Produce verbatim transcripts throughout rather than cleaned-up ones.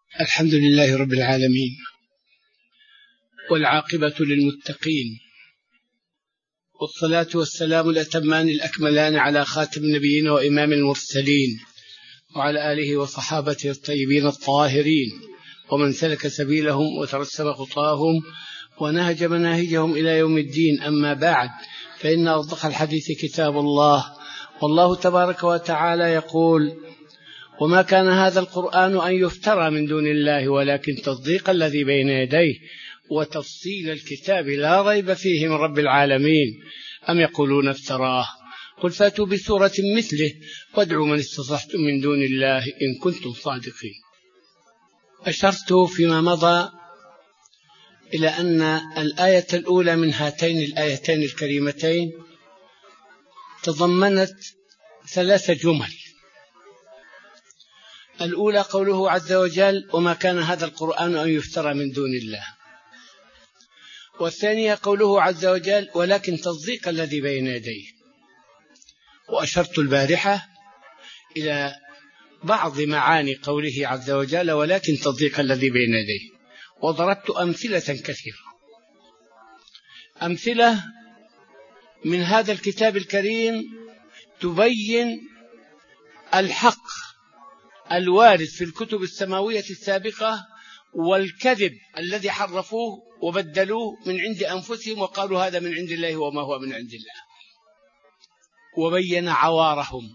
الحمد لله رب العالمين، والعاقبة للمتقين، والصلاة والسلام الأتمان الأكملان على خاتم النبيين وإمام المرسلين، وعلى آله وصحابته الطيبين الطاهرين، ومن سلك سبيلهم وترسم خطاهم ونهج مناهجهم إلى يوم الدين. أما بعد، فإن أصدق الحديث كتاب الله، والله تبارك وتعالى يقول: وما كان هذا القرآن أن يفترى من دون الله، ولكن تصديق الذي بين يديه وتفصيل الكتاب لا ريب فيه من رب العالمين. أم يقولون افتراه؟ قل فاتوا بسورة مثله وادعوا من استطعتم من دون الله إن كنتم صادقين. أشرت فيما مضى إلى أن الآية الأولى من هاتين الآيتين الكريمتين تضمنت ثلاث جمل. الأولى قوله عز وجل: وما كان هذا القرآن أن يفترى من دون الله. والثانية قوله عز وجل: ولكن تصديق الذي بين يديه. وأشرت البارحة إلى بعض معاني قوله عز وجل: ولكن تصديق الذي بين يديه، وضربت أمثلة كثيرة، أمثلة من هذا الكتاب الكريم تبين الحق الوارد في الكتب السماوية السابقة، والكذب الذي حرفوه وبدلوه من عند أنفسهم وقالوا هذا من عند الله وما هو من عند الله، وبين عوارهم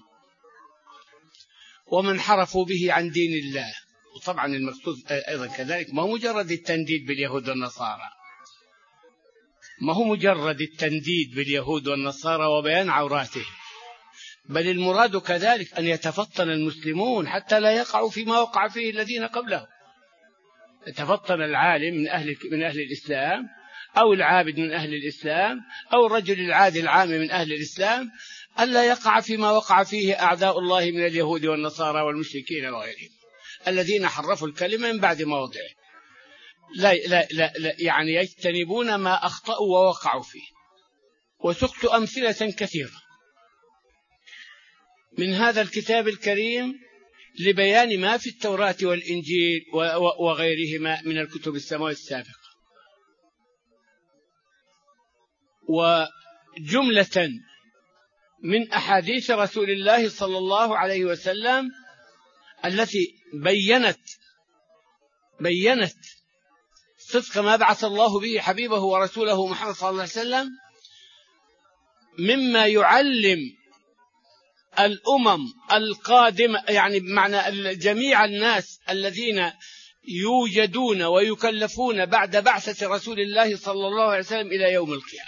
ومن حرفوا به عن دين الله. وطبعا المقصود أيضا كذلك ما هو مجرد التنديد باليهود والنصارى، ما هو مجرد التنديد باليهود والنصارى وبيان عوراتهم، بل المراد كذلك أن يتفطن المسلمون حتى لا يقعوا فيما وقع فيه الذين قبلهم. يتفطن العالم من أهل, من أهل الإسلام، أو العابد من أهل الإسلام، أو الرجل العادي العام من أهل الإسلام، ألا يقع فيما وقع فيه أعداء الله من اليهود والنصارى والمشركين وغيرهم الذين حرفوا الكلمة من بعد موضعه. لا, لا, لا, لا يعني يجتنبون ما أخطأوا ووقعوا فيه. وسقت أمثلة كثيرة من هذا الكتاب الكريم لبيان ما في التوراة والإنجيل وغيرهما من الكتب السماوية السابقة. وجملة من أحاديث رسول الله صلى الله عليه وسلم التي بينت بينت صدق ما بعث الله به حبيبه ورسوله محمد صلى الله عليه وسلم، مما يعلم الأمم القادمة، يعني بمعنى جميع الناس الذين يوجدون ويكلفون بعد بعثة رسول الله صلى الله عليه وسلم إلى يوم القيامة.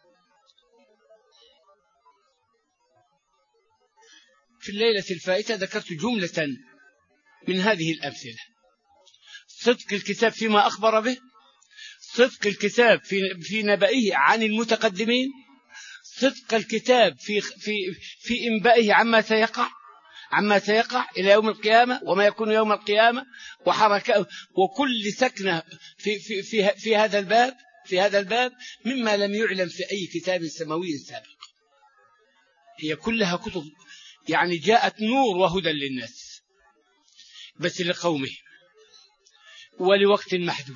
في الليلة الفائتة ذكرت جملة من هذه الأمثلة: صدق الكتاب فيما أخبر به، صدق الكتاب في في نبئه عن المتقدمين، صدق الكتاب في في في إنبائه عما سيقع عما سيقع إلى يوم القيامة وما يكون يوم القيامة، وحركة وكل سكنة في في في في هذا الباب في هذا الباب مما لم يعلم في أي كتاب سماوي سابق. هي كلها كتب يعني جاءت نور وهدى للناس، بس لقومه ولوقت محدود،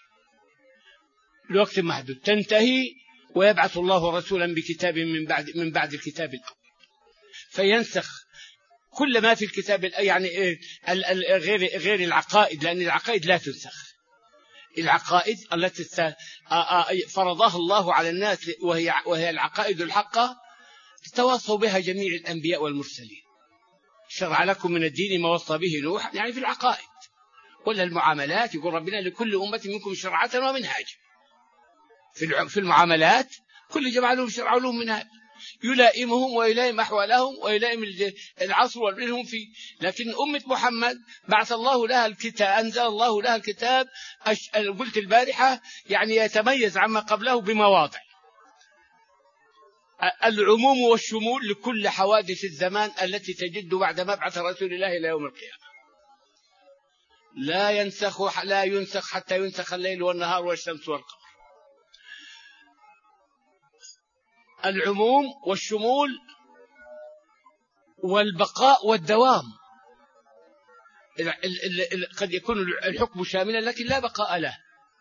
لوقت محدود تنتهي، ويبعث الله رسولا بكتاب من بعد من بعد الكتاب الأول فينسخ كل ما في الكتاب، يعني غير غير العقائد، لأن العقائد لا تنسخ. العقائد التي فرضها الله على الناس وهي وهي العقائد الحقة تواصوا بها جميع الأنبياء والمرسلين. شرع لكم من الدين ما وصى به نوح، يعني في العقائد. ولا المعاملات، يقول ربنا: لكل أمة منكم شرعة ومنهاجا. في المعاملات كل جماعة لهم شرع لهم منهاج يلائمهم ويلائم أحوالهم ويلائم العصر والمنهم فيه. لكن أمة محمد بعث الله لها الكتاب، أنزل الله لها الكتاب، قلت البارحة، يعني يتميز عما قبله بمواضع العموم والشمول لكل حوادث الزمان التي تجد بعد مبعث رسول الله إلى يوم القيامة. لا ينسخ لا ينسخ حتى ينسخ الليل والنهار والشمس والقمر. العموم والشمول والبقاء والدوام. قد يكون الحكم شاملا لكن لا بقاء له،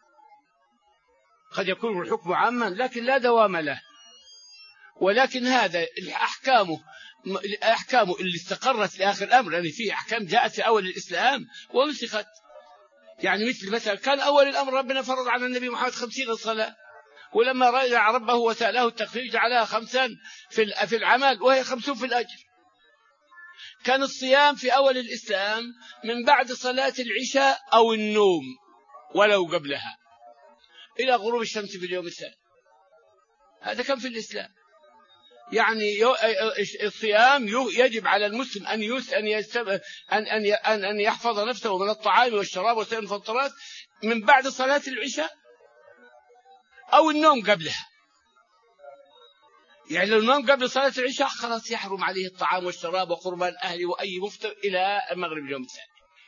قد يكون الحكم عاما لكن لا دوام له. ولكن هذا أحكامه أحكامه اللي استقرت في آخر الأمر، يعني فيه أحكام جاءت في أول الإسلام ونسخت. يعني مثل مثلا كان أول الأمر ربنا فرض على النبي محمد خمسين صلاة، ولما رجع ربه وسأله التخفيف جعلها خمسا في العمل وهي خمسون في الأجر. كان الصيام في أول الإسلام من بعد صلاة العشاء أو النوم ولو قبلها إلى غروب الشمس في اليوم الثاني. هذا كان في الإسلام. يعني الصيام يجب على المسلم أن يس أن أن أن أن يحفظ نفسه من الطعام والشراب وسائر المفطرات من بعد صلاة العشاء أو النوم قبلها. يعني لو نام قبل صلاة العشاء خلاص يحرم عليه الطعام والشراب وقربان أهله وأي مفطر إلى المغرب اليوم الثاني.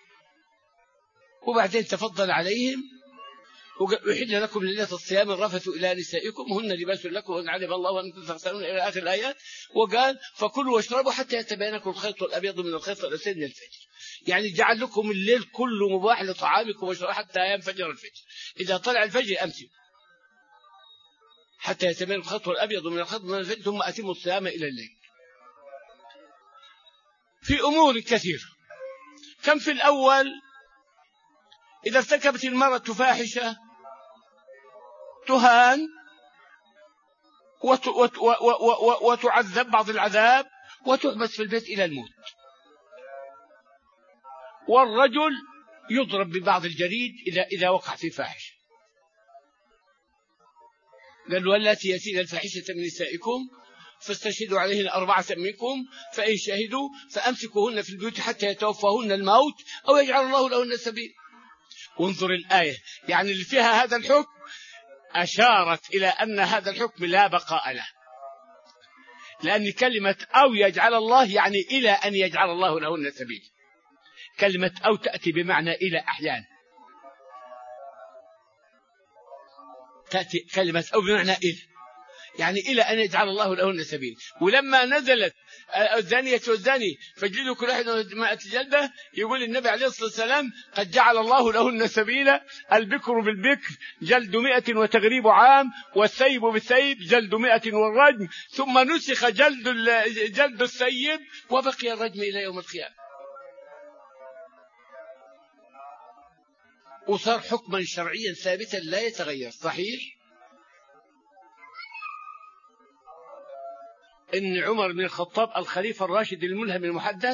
وبعدين تفضل عليهم ويحل لكم ليلة الصيام الرفث إلى نسائكم هن لباس لكم وإن علم الله أنكم تغتسلون إلى آخر الآيات. وقال فكلوا واشربوا حتى يتبين لكم الخيط الأبيض من الخيط الأسود من الفجر. يعني جعل لكم الليل كله مباح لطعامكم وشرابكم حتى ينفجر الفجر. إذا طلع الفجر أمسكوا حتى يتبين الخيط الأبيض من الخيط من الفجر ثم أتموا الصيام إلى الليل. في أمور كثيرة. كم في الأول إذا ارتكبت المرأة فاحشة تهان وتعذب بعض العذاب وتحبس في البيت إلى الموت. والرجل يضرب ببعض الجريد إذا إذا وقع في فاحشة. قال واللاتي يأتين الفاحشة من نسائكم فاستشهدوا عليهن أربعة منكم فإن شهدوا فأمسكوهن في البيوت حتى يتوفاهن الموت أو يجعل الله لهن سبيل. وانظر الآية يعني اللي فيها هذا الحكم أشارت إلى أن هذا الحكم لا بقاء له، لأن كلمة أو يجعل الله يعني إلى أن يجعل الله لهن سبيل. كلمة أو تأتي بمعنى إلى أحيانا، تأتي كلمة أو بمعنى إلى يعني إلى أن يجعل الله لهن سبيل. ولما نزلت الزانية والزاني فاجلدوا كل واحد مائة جلدة يقول النبي عليه الصلاة والسلام قد جعل الله لهن سبيلا. البكر بالبكر جلد مئة وتغريب عام والسيب بالسيب جلد مئة والرجم ثم نسخ جلد جلد السيب وبقي الرجم إلى يوم القيامة. وصار حكما شرعيا ثابتا لا يتغير. صحيح إن عمر بن الخطاب الخليفة الراشد الملهم المحدث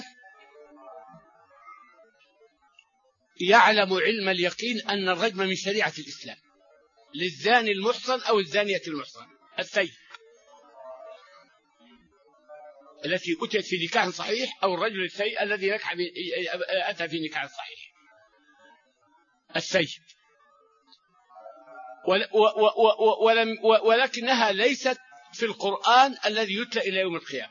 يعلم علم اليقين أن الرجم من شريعة الإسلام للزاني المحصن أو الزانية المحصن السيب التي أتت في نكاح صحيح أو الرجل السيء الذي أتى في نكاح صحيح السيب. ولكنها ليست في القرآن الذي يتلى إلى يوم القيامة.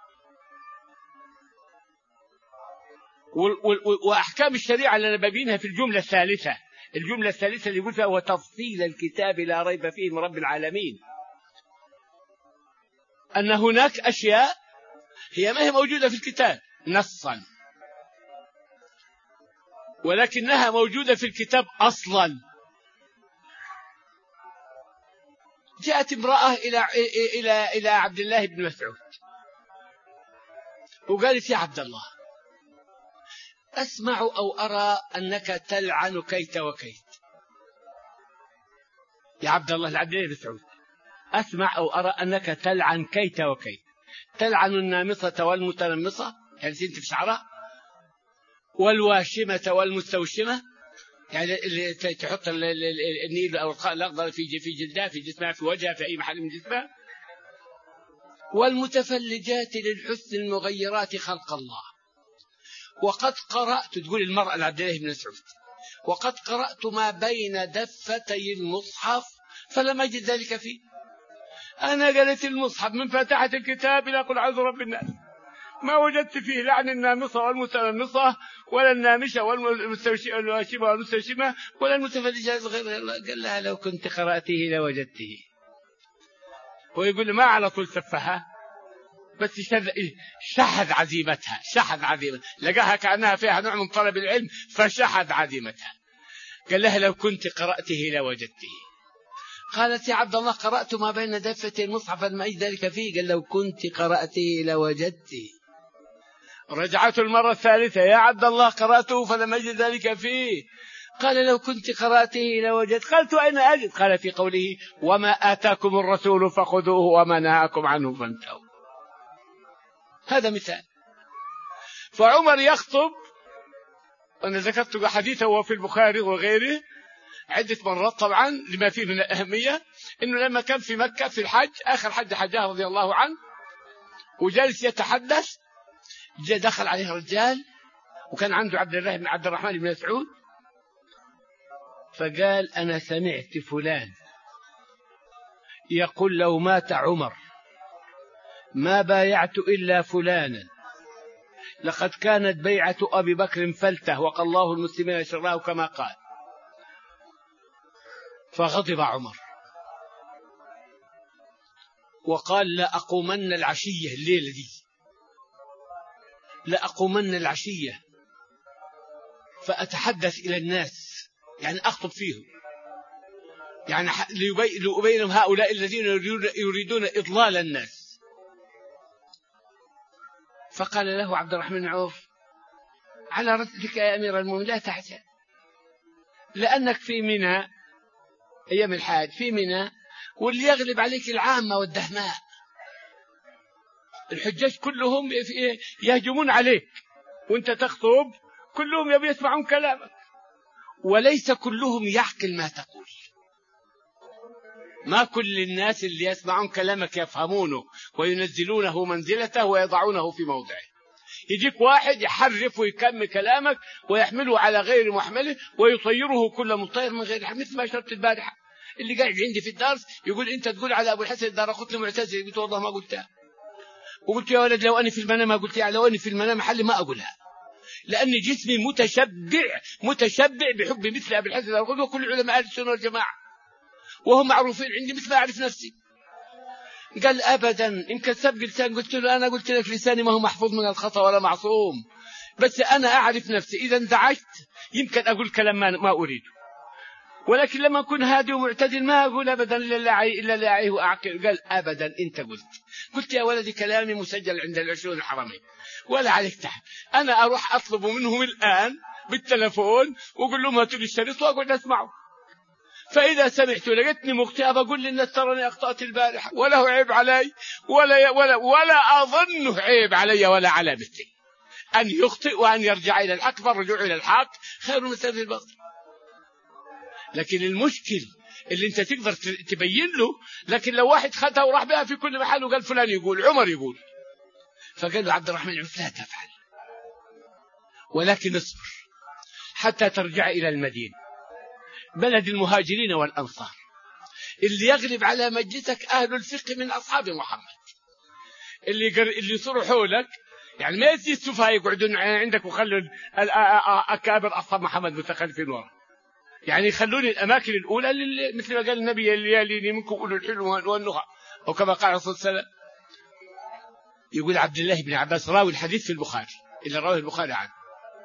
وأحكام الشريعة اللي نبينها في الجملة الثالثة الجملة الثالثة اللي يقول فيها وتفصيل الكتاب لا ريب فيه من رب العالمين، أن هناك أشياء هي ما هي موجودة في الكتاب نصا ولكنها موجودة في الكتاب أصلا. جاءت امرأة إلى إلى إلى عبد الله بن مسعود وقالت يا عبد الله أسمع أو أرى أنك تلعن كيت وكيت. يا عبد الله لعبد الله بن مسعود أسمع أو أرى أنك تلعن كيت وكيت. تلعن النامصة والمتنمصة يعني زينت في شعرها والواشمة والمستوشمة يعني اللي تحط النيل أو الخاء الأخضر في في جلدها في جسمها في وجهها في أي محل من جسمها. والمتفلجات للحسن المغيرات خلق الله. وقد قرأت تقول المرأة لعبد الله بن مسعود وقد قرأت ما بين دفتي المصحف فلم أجد ذلك فيه. أنا قرأت المصحف من فاتحة الكتاب إلى قل أعوذ برب الناس ما وجدت فيه لعن النامصة والمتنمصة ولا النامشة والواشمة والمستوشمة ولا المتفلجات غير. قال لها لو كنت قرأته لوجدته. ويقول ما على طول سفها بس شحذ عزيمتها، شحذ عزيمتها، لقاها كأنها فيها نوع من طلب العلم فشحذ عزيمتها. قال لها لو كنت قرأته لوجدته. قالت يا عبد الله قرأت ما بين دفتي المصحف فما أجد ذلك فيه. قال لو كنت قرأته لوجدته. رجعت المرة الثالثة يا عبد الله قرأته فلم أجد ذلك فيه. قال لو كنت قرأته لوجدت. قالت أين أجد؟ قال في قوله وما آتاكم الرسول فخذوه وما نهاكم عنه فانتهوا. هذا مثال. فعمر يخطب، أنا ذكرت حديثه وفي البخاري وغيره عدة مرات طبعا لما فيه من الأهمية، إنه لما كان في مكة في الحج آخر حج حجاه رضي الله عنه وجالس يتحدث، جاء دخل عليه رجال وكان عنده عبد الله بن عبد الرحمن بن مسعود، فقال أنا سمعت فلان يقول لو مات عمر ما بايعت إلا فلانا، لقد كانت بيعة أبي بكر فلته وقال الله المسلمين شراه كما قال. فغضب عمر وقال لا أقومن العشية الليلة دي، لا أقومن العشية فأتحدث إلى الناس، يعني أخطب فيهم، يعني لأبينهم هؤلاء الذين يريدون إضلال الناس. فقال له عبد الرحمن بن عوف على رسلك يا أمير المؤمنين لا تحزن، لأنك في منى أيام الحاج في منى، واللي يغلب عليك العامة والدهماء، الحجاج كلهم يهجمون عليك وانت تخطب، كلهم يبي يسمعون كلامك، وليس كلهم يعقل ما تقول. ما كل الناس اللي يسمعون كلامك يفهمونه وينزلونه منزلته ويضعونه في موضعه. يجيك واحد يحرف ويكمل كلامك ويحمله على غير محمله ويطيره كل مطير من غير حمل، مثل ما شرط البارحة اللي قاعد عندي في الدرس يقول انت تقول على ابو الحسن الدارقطني معتزلي، قلت والله ما قلتها، وقلت يا ولد لو اني في المنام ما قلتها، لو اني في المنام محلي ما اقولها، لان جسمي متشبع متشبع بحب مثل ابي الحسن الدارقطني وكل علماء اهل السنه والجماعه وهم معروفين عندي مثل ما اعرف نفسي. قال ابدا ان كسب لسان، قلت له انا قلت لك لساني ما هو محفوظ من الخطا ولا معصوم، بس انا اعرف نفسي، اذا انزعجت يمكن اقول كلام ما اريده، ولكن لما أكون هادي ومعتدل ما أقول أبدا إلا لا أعيه وأعقل. قال أبدا أنت قلت قلت يا ولدي كلامي مسجل عند العشرون الحرمين ولا عليك تحت، أنا أروح أطلب منهم الآن بالتلفون وأقول لهم هاتوا لي الشريط وأقعد أسمعه، فإذا سمعت لقيتني مخطئ بقول للناس تراني أخطأت البارحة ولا هو عيب علي ولا ولا ولا أظنه عيب علي ولا على مثلي، أن يخطئ وأن يرجع إلى الحق، فالرجوع إلى الحق خير من سد الباطل. لكن المشكل اللي انت تقدر تبين له، لكن لو واحد خدها وراح بها في كل محل وقال فلان يقول عمر يقول، فقال له عبد الرحمن لا تفعل ولكن اصبر حتى ترجع إلى المدينة بلد المهاجرين والأنصار اللي يغلب على مجلسك أهل الفقه من أصحاب محمد، اللي اللي يصيروا حولك، يعني ما يجي السفهاء يقعدون عندك وخلوا أكابر أصحاب محمد متخلفين ورا، يعني يخلوني الأماكن الأولى اللي مثل ما قال النبي اللي يليني منكم أولو الحلم والنهى، أو كما قال الرسول صلى الله عليه وسلم. يقول عبد الله بن عباس راوي الحديث في البخاري اللي رواه البخاري عنه،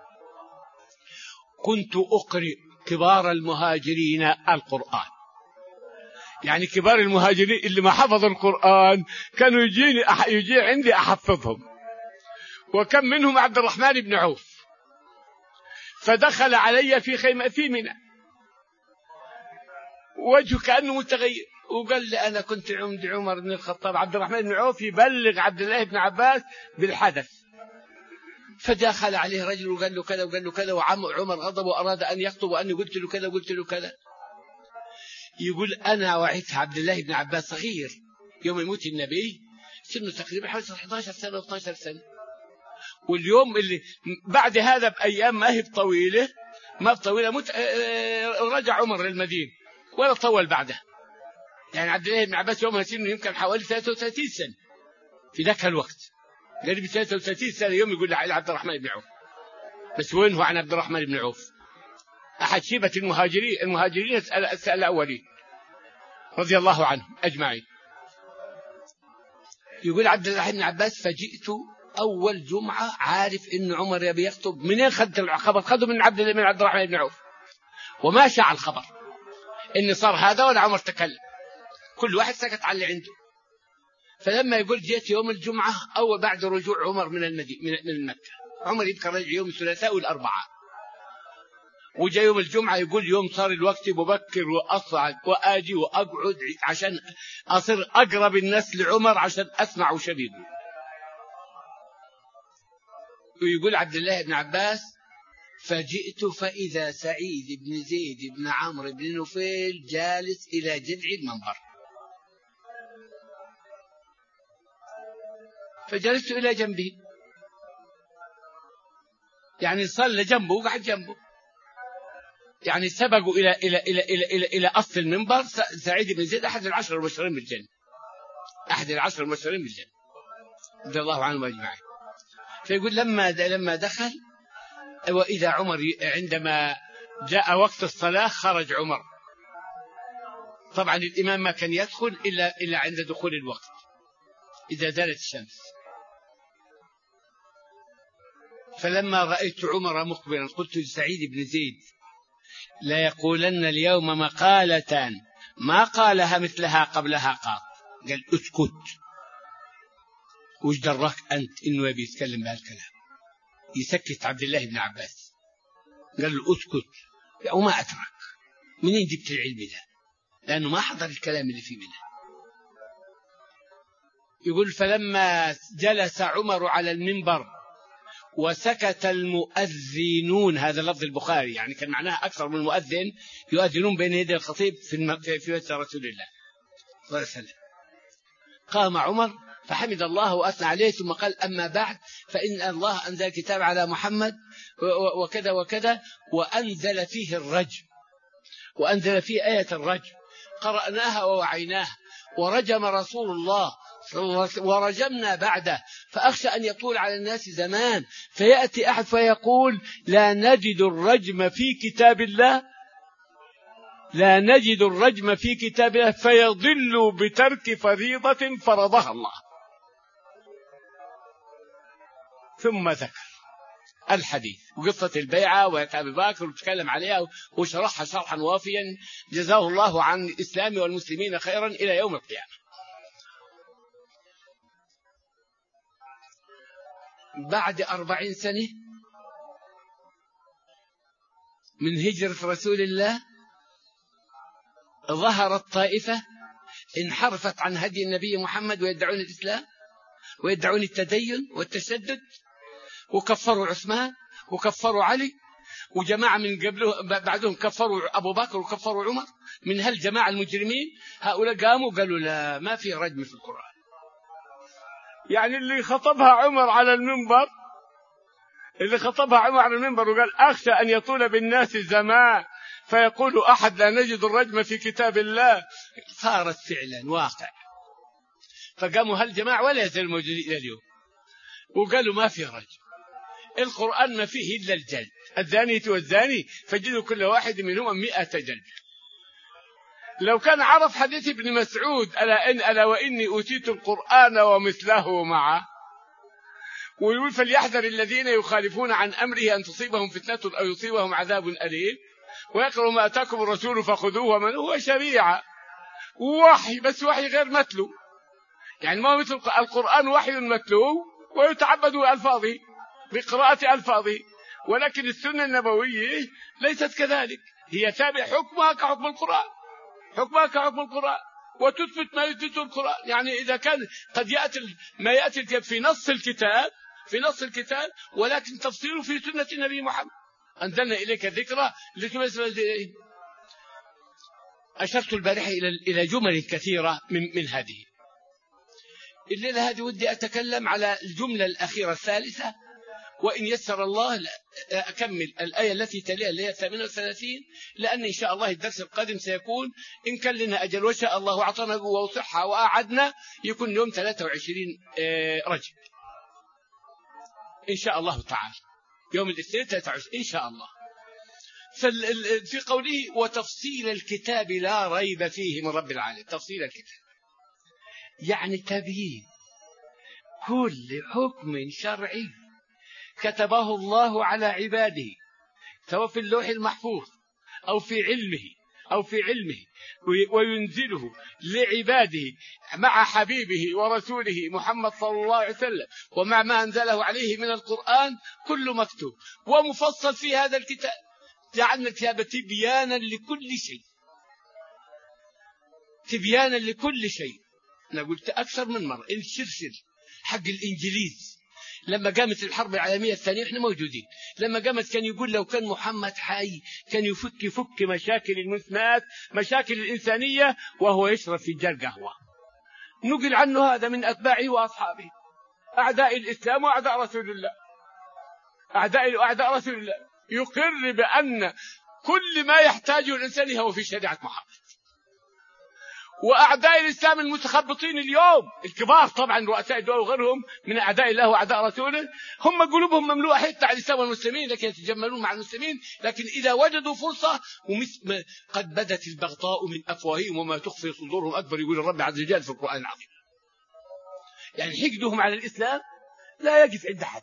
كنت أقرئ كبار المهاجرين القرآن، يعني كبار المهاجرين اللي ما حفظوا القرآن كانوا يجيني يجي عندي أحفظهم، وكم منهم عبد الرحمن بن عوف، فدخل علي في خيمة في منى وجهه كأنه متغير وقال لي أنا كنت عند عمر بن الخطاب. عبد الرحمن بن عوف يبلغ عبد الله بن عباس بالحدث، فدخل عليه رجل وقال له كذا وقال له كذا، وعم عمر غضب وأراد أن يخطب وأني قلت له كذا وقلت له كذا. يقول أنا وعيت عبد الله بن عباس صغير يوم يموت النبي سنه تقريبا حوالي إحدى عشرة سنة و12 سنة، واليوم اللي بعد هذا بأيام ما هي طويلة ما طويلة مت... رجع عمر للمدينة ولا طول بعدها، يعني عبد الله بن عباس يومها سنه يمكن حوالي ثلاثة وثلاثين سنة في ذاك الوقت، قريب ثلاثة وثلاثين سنة يوم يقول عبد الرحمن بن عوف، بس وين هو عن عبد الرحمن بن عوف؟ أحد شيبة المهاجرين المهاجرين الأولين رضي الله عنهم أجمعين. يقول عبد الله بن عباس فجئت أول جمعة عارف إن عمر يبي يخطب. منين خد الخبر؟ خده من عبد الله بن عبد الرحمن بن عوف، وما شاع الخبر إن صار هذا ولا عمر تكلم، كل واحد سكت على اللي عنده. فلما يقول جيت يوم الجمعة أو بعد رجوع عمر من المدينة من مكة، عمر يبقى رجع يوم الثلاثاء والأربعاء، وجاء يوم الجمعة يقول يوم صار الوقت ببكر وأصعد وآجي وأقعد عشان أصير أقرب الناس لعمر عشان أسمع وش بيقول. ويقول عبد الله بن عباس فجئت فإذا سعيد بن زيد بن عمرو بن نفيل جالس إلى جذع المنبر، فجلست إلى جنبه، يعني صلى جنبه وقعد جنبه، يعني سبقوا إلى إلى إلى إلى إلى إلى أصل المنبر. سعيد بن زيد أحد العشر المبشرين بالجنة، أحد العشر المبشرين بالجنة رضي الله عنهم أجمعين. فيقول لما لما دخل وإذا عمر عندما جاء وقت الصلاة خرج عمر. طبعا الإمام ما كان يدخل إلا إلا عند دخول الوقت إذا زالت الشمس. فلما رأيت عمر مقبلا قلت لسعيد بن زيد لا يقولن اليوم مقالة ما قالها مثلها قبلها قط. قال اسكت، وش دراك أنت إنه يبي يتكلم بهالكلام؟ يسكت عبد الله بن عباس، قال له اسكت وما أترك. منين جبت العلم ده؟ لأنه ما حضر الكلام اللي فيه منه. يقول فلما جلس عمر على المنبر وسكت المؤذنون، هذا لفظ البخاري، يعني كان معناها أكثر من مؤذن يؤذنون بين يدي الخطيب في في مسجد رسول الله صلى الله عليه وسلم. قام عمر فحمد الله وأثنى عليه ثم قال أما بعد فإن الله أنزل كتاب على محمد وكذا وكذا وأنزل فيه الرجم، وأنزل فيه آية الرجم قرأناها ووعيناها ورجم رسول الله ورجمنا بعده، فأخشى أن يطول على الناس زمان فيأتي أحد فيقول لا نجد الرجم في كتاب الله، لا نجد الرجم في كتاب الله، فيضل بترك فريضة فرضها الله. ثم ذكر الحديث وقصة البيعة وأبي بكر وتكلم عليها وشرحها شرحا وافيا جزاه الله عن الإسلام والمسلمين خيرا إلى يوم القيامة. بعد أربعين سنة من هجرة رسول الله ظهرت طائفة انحرفت عن هدي النبي محمد ويدعون الإسلام ويدعون التدين والتشدد، وكفروا عثمان وكفروا علي، وجماعة من قبله بعدهم كفروا أبو بكر وكفروا عمر. من هالجماعة المجرمين هؤلاء قاموا قالوا لا ما في رجم في القرآن. يعني اللي خطبها عمر على المنبر اللي خطبها عمر على المنبر وقال أخشى أن يطول بالناس زمان فيقول أحد لا نجد الرجم في كتاب الله، صارت فعلا واقع. فقاموا هالجماعة ولا يزال موجودين إلى اليوم وقالوا ما في رجم، القرآن ما فيه إلا الجلد، الزانية والزاني فجدوا كل واحد منهم مئة جلد. لو كان عرف حديث ابن مسعود ألا, إن ألا وإني أوتيت القرآن ومثله معه، ويقول فليحذر الذين يخالفون عن أمره أن تصيبهم فتنة أو يصيبهم عذاب أليم، ويقرأوا ما أتاكم الرسول فخذوه ومن هو شريعة ووحي، بس وحي غير متلو، يعني ما مثل القرآن وحي متلو ويتعبد ألفاظه بقراءة ألفاظه، ولكن السنة النبوية ليست كذلك، هي تابع حكمها كحكم القرآن، حكمها كحكم القرآن وتثبت ما يثبت القرآن. يعني إذا كان قد يأتي ما يأتي في نص الكتاب في نص الكتاب ولكن تفصيله في سنة النبي محمد، أنزلنا إليك الذكرى لتبين إليه. أشرت البارحة إلى إلى جمل كثيرة من من هذه. الليلة هذه ودي أتكلم على الجملة الأخيرة الثالثة، وإن يسر الله أكمل الآية التي تليها اللي هي ثمانية وثلاثين، لأن إن شاء الله الدرس القادم سيكون إن كان لنا أجل وشاء الله وعطانا قوة وصحة وأعدنا يكون يوم ثلاثة وعشرين رجب إن شاء الله تعالى، يوم الاثنين ثلاثة وعشرين إن شاء الله. في قوله وتفصيل الكتاب لا ريب فيه من رب العالمين، تفصيل الكتاب يعني تبيين كل حكم شرعي كتبه الله على عباده سواء في اللوح المحفوظ أو في علمه أو في علمه وينزله لعباده مع حبيبه ورسوله محمد صلى الله عليه وسلم ومع ما أنزله عليه من القرآن كله مكتوب ومفصل في هذا الكتاب. جعلنا الكتاب تبيانا لكل شيء، تبيانا لكل شيء. أنا قلت أكثر من مرة إن الشرشر حق الإنجليز لما قامت الحرب العالمية الثانية إحنا موجودين، لما قامت كان يقول لو كان محمد حي كان يفك يفك مشاكل المسمات مشاكل الإنسانية وهو يشرب فنجان قهوة. نقل عنه هذا من أتباعه وأصحابه أعداء الإسلام وأعداء رسول الله، أعداء وأعداء رسول الله، يقر بأن كل ما يحتاجه الإنسان هو في شريعة محمد. وأعداء الإسلام المتخبطين اليوم الكبار طبعا رؤساء الدول وغيرهم من أعداء الله وأعداء رسوله هم قلوبهم مملوءة حتى على الإسلام والمسلمين لكن يتجملون مع المسلمين، لكن إذا وجدوا فرصة ومثل قد بدت البغضاء من أفواههم وما تخفي صدورهم أكبر، يقول الرب عز وجل في القرآن العظيم. يعني حقدهم على الإسلام لا يقف عند حد.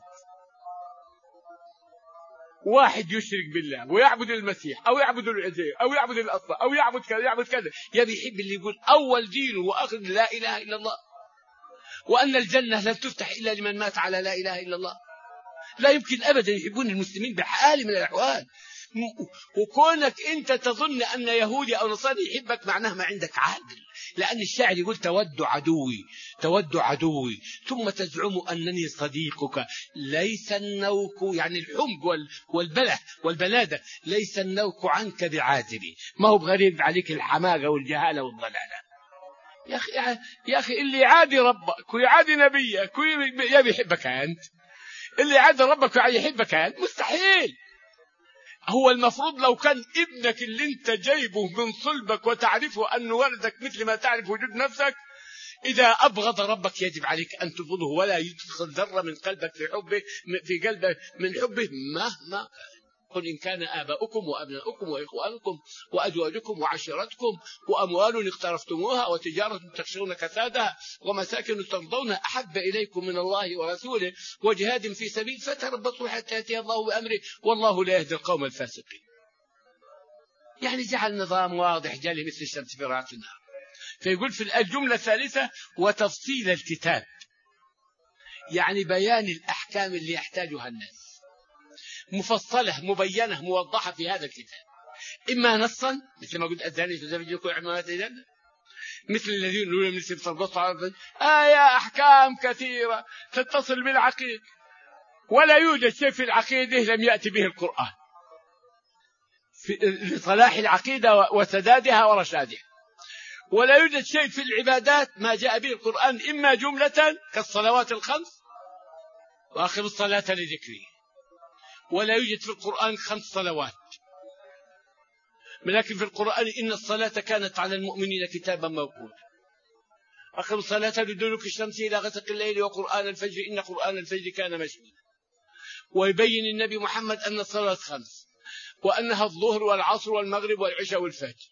واحد يشرك بالله ويعبد المسيح أو يعبد العزير أو يعبد الأصنام أو يعبد كذا يعبد كذا، يبي يحب اللي يقول أول دينه وآخر لا إله إلا الله، وأن الجنة لن تفتح إلا لمن مات على لا إله إلا الله. لا يمكن أبدا يحبون المسلمين بحال من الأحوال. وكونك أنت تظن أن يهودي أو نصاري يحبك معناه ما عندك عقل، لأن الشاعر يقول تود عدوي تود عدوي ثم تزعم أنني صديقك. ليس النوك يعني الحمق والبله والبلادة، ليس النوك عنك بعازلي، ما هو بغريب عليك الحماقة والجهالة والضلالة. يا أخي يا أخي اللي يعادي ربك ويعادي نبيك يبي يحبك أنت، اللي يعادي ربك ويحبك أنت مستحيل. هو المفروض لو كان ابنك اللي انت جايبه من صلبك وتعرفه أنه ولدك مثل ما تعرف وجود نفسك، إذا أبغض ربك يجب عليك أن تبغضه ولا يدخل ذرة من قلبك في حبه في قلبك من حبه مهما. قل إن كان آباؤكم وأبناؤكم وإخوانكم وأزواجكم وعشيرتكم وأموال اقترفتموها وتجارة تخشون كسادها ومساكن ترضونها أحب إليكم من الله ورسوله وجهاد في سبيل فتربصوا حتى يأتي الله بأمره والله لا يهدي القوم الفاسقين. يعني جعل نظام واضح جالي مثل الشمس في رأس النهار. فيقول في الجملة الثالثة وتفصيل الكتاب، يعني بيان الأحكام اللي يحتاجها الناس مفصلة مبينة موضحة في هذا الكتاب، إما نصا مثل ما قلت الزاني تزوجكم عمامات الجنة، مثل الذين يقولون مثل تربصوا على آية أحكام كثيرة تتصل بالعقيدة، ولا يوجد شيء في العقيدة لم يأتي به القرآن لصلاح العقيدة وسدادها ورشادها، ولا يوجد شيء في العبادات ما جاء به القرآن إما جملة كالصلوات الخمس وآخر الصلاة لذكره، ولا يوجد في القرآن خمس صلوات، لكن في القرآن إن الصلاة كانت على المؤمنين كتابا موقوتا، آخر الصلاة لدلوك الشمس إلى غسق الليل وقرآن الفجر إن قرآن الفجر كان مشهودا. ويبين النبي محمد أن الصلاة خمس وأنها الظهر والعصر والمغرب والعشاء والفجر،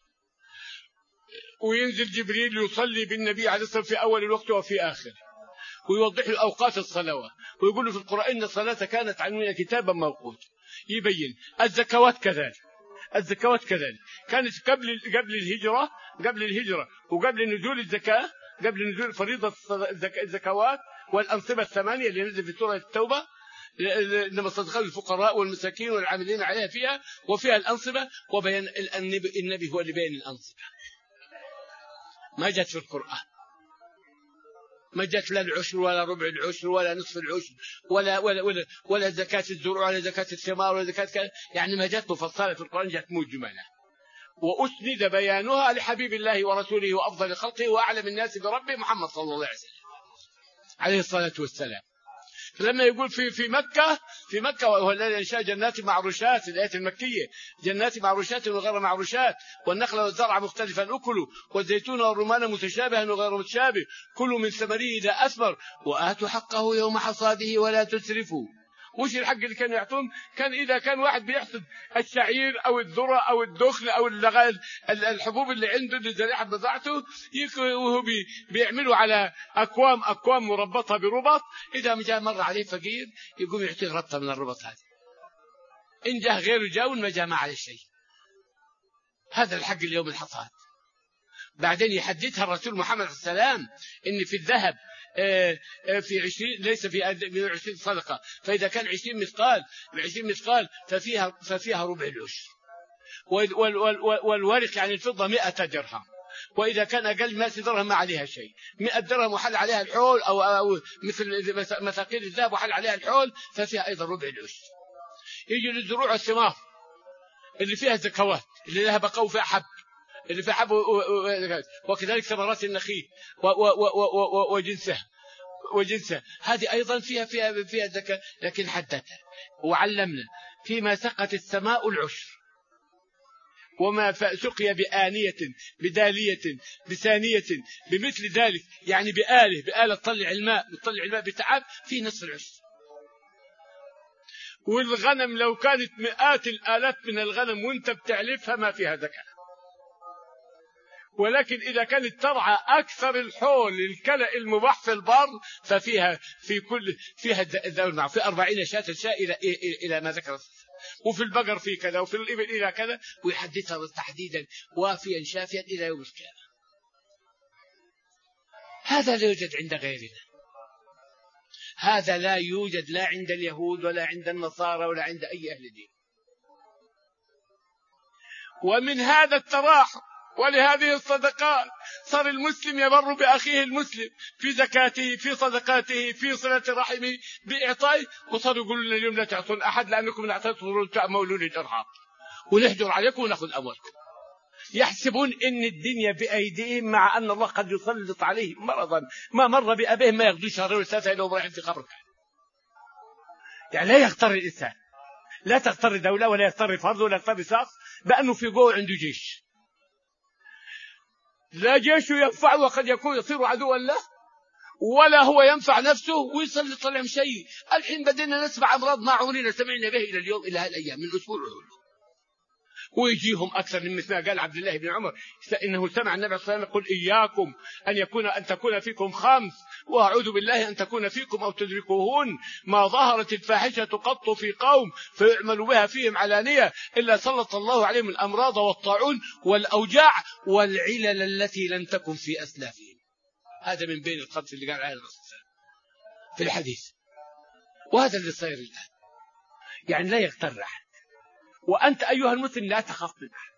وينزل جبريل يصلي بالنبي عليه الصلاة والسلام في أول الوقت وفي آخر ويوضح له أوقات الصلوات، ويقول له في القرآن إن الصلاة كانت عنونا كتابا موقوتا. يبين الزكوات كذلك، الزكوات كذلك كانت قبل قبل الهجرة قبل الهجرة وقبل نزول الزكاة، قبل نزول فريضة الزكوات والأنصبة الثمانية اللي نزل في سورة التوبة، إنما الصدقات الفقراء والمساكين والعاملين عليها فيها وفيها الأنصبة، وبيان النبي, النبي هو اللي بين الأنصبة. ما جاءت في القرآن، ما جاءت لا العشر ولا ربع العشر ولا نصف العشر ولا ولا ولا, ولا زكاة الزروع ولا زكاة الثمار ولا زكاة كذا، يعني ما جاءت مفصلة في القرآن، جاءت مجملة وأسند بيانها لحبيب الله ورسوله وأفضل خلقه وأعلم الناس بربه محمد صلى الله عليه وسلم عليه الصلاة والسلام. فلما يقول في في مكة في مكة وهو الذي أنشأ جنات معروشات، الآية المكية جنات معروشات وغير معروشات والنخل والزرع مختلفا أكلوا والزيتون والرمان متشابها وغير متشابه كلوا من ثمره إذا أثمر وآتوا حقه يوم حصاده ولا تسرفوا وش الحق اللي كانوا يعطون؟ كان إذا كان واحد بيحصد الشعير أو الذرة أو الدخل أو الحبوب اللي عنده اللي زريعة بضاعته، وهو بيعملوا على أكوام أكوام مربطة بربط، إذا جاء مر عليه فقير يقوم يعطيه ربطة من الربط هذه، إن جاء غيره جاء وما جاء ما عليه شيء. هذا الحق اليوم الحصاد. بعدين يحدثها الرسول محمد صلى الله عليه وسلم إن في الذهب في عشرين ليس في عشرين صدقة، فإذا كان عشرين مثقال بعشرين مثقال ففيها ففيها ربع العشر، والورق يعني الفضة مئة درهم، وإذا كان أقل مئة درهم ما عليها شيء، مئة درهم وحل عليها الحول أو, أو مثل مثاقيل الذهب وحل عليها الحول ففيها أيضا ربع العشر. يجي للزروع والثمار اللي فيها زكوات اللي لها بقاء وفيها حب اللي فيها حب، وكذلك ثمرات النخيل وجنسها وجنسها هذه أيضا فيها فيها فيها زكاة. لكن حدثها وعلمنا فيما سقت السماء العشر، وما سقي بآنية بدالية بثانية بمثل ذلك، يعني بآله بآلة تطلع الماء تطلع الماء بتعب في نصف العشر. والغنم لو كانت مئات الآلات من الغنم وانت بتعلفها ما فيها زكاة، ولكن إذا كانت ترعى أكثر الحول الكلأ المباح في البر ففيها في كل فيها الذول في أربعين شاة شاء إلى إلى ما ذكر، وفي البقر في كذا وفي الإبل إلى كذا، ويحدثها تحديدا وافيا شافيا إلى يوم القيامة. هذا لا يوجد عند غيرنا، هذا لا يوجد لا عند اليهود ولا عند النصارى ولا عند أي أهل دين. ومن هذا التراحم ولهذه الصدقات صار المسلم يبر بأخيه المسلم في زكاته في صدقاته في صلة رحمه بإعطائه، وصاروا يقولون لنا اليوم لا تعطون أحد لأنكم لا تأمولون الإرهاب ونحجر عليكم ونأخذ أموالكم. يحسبون إن الدنيا بأيديهم، مع أن الله قد يسلط عليهم مرضا ما مر بأبيهم ما ياخذوا شهرين وثلاثة إلى رايحين في قبرك. يعني لا يغتر الإنسان، لا تغتر دولة ولا يغتر فرد ولا يغتر شخص بأنه في جوه عنده جيش، لا جيش ينفع وقد يكون يصير عدوا له، ولا هو ينفع نفسه ويسلط عليهم شيء. الحين بدينا نسمع أمراض ما عمرنا سمعنا به إلى اليوم إلى هالأيام من أسبوع، ويجيهم أكثر من مثل قال عبد الله بن عمر إنه سمع النبي صلى الله عليه وسلم يقول إياكم أن يكون أن تكون فيكم خمس، وأعوذ بالله أن تكون فيكم أو تدركوهن، ما ظهرت الفاحشة قط في قوم فيعمل بها فيهم علانية إلا سلط الله عليهم الأمراض والطاعون والأوجاع والعلل التي لم تكن في أسلافهم. هذا من بين القدس اللي قال عليه الرسول في الحديث، وهذا اللي صاير الآن. يعني لا يغتر أحد، وأنت أيها المسلم لا تخاف من أحد،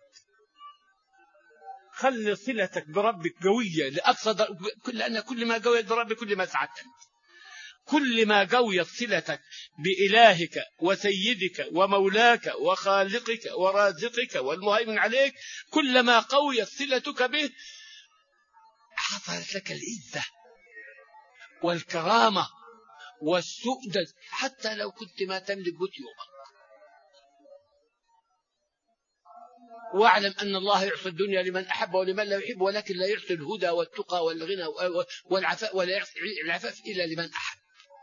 خلي صلتك بربك قوية لأقصى، لأن كل ما قويت بربك كل ما سعدت، كل ما قويت صلتك بإلهك وسيدك ومولاك وخالقك ورازقك والمهيمن عليك، كلما قويت صلتك به حصلت لك العزة والكرامة والسؤدد، حتى لو كنت ما تملك قوت يومك. واعلم أن الله يعطي الدنيا لمن أحب ولمن لا يحب، ولكن لا يعطي الهدى والتقى والغنى والعفاف ولا يعطي العفاف إلا لمن أحب.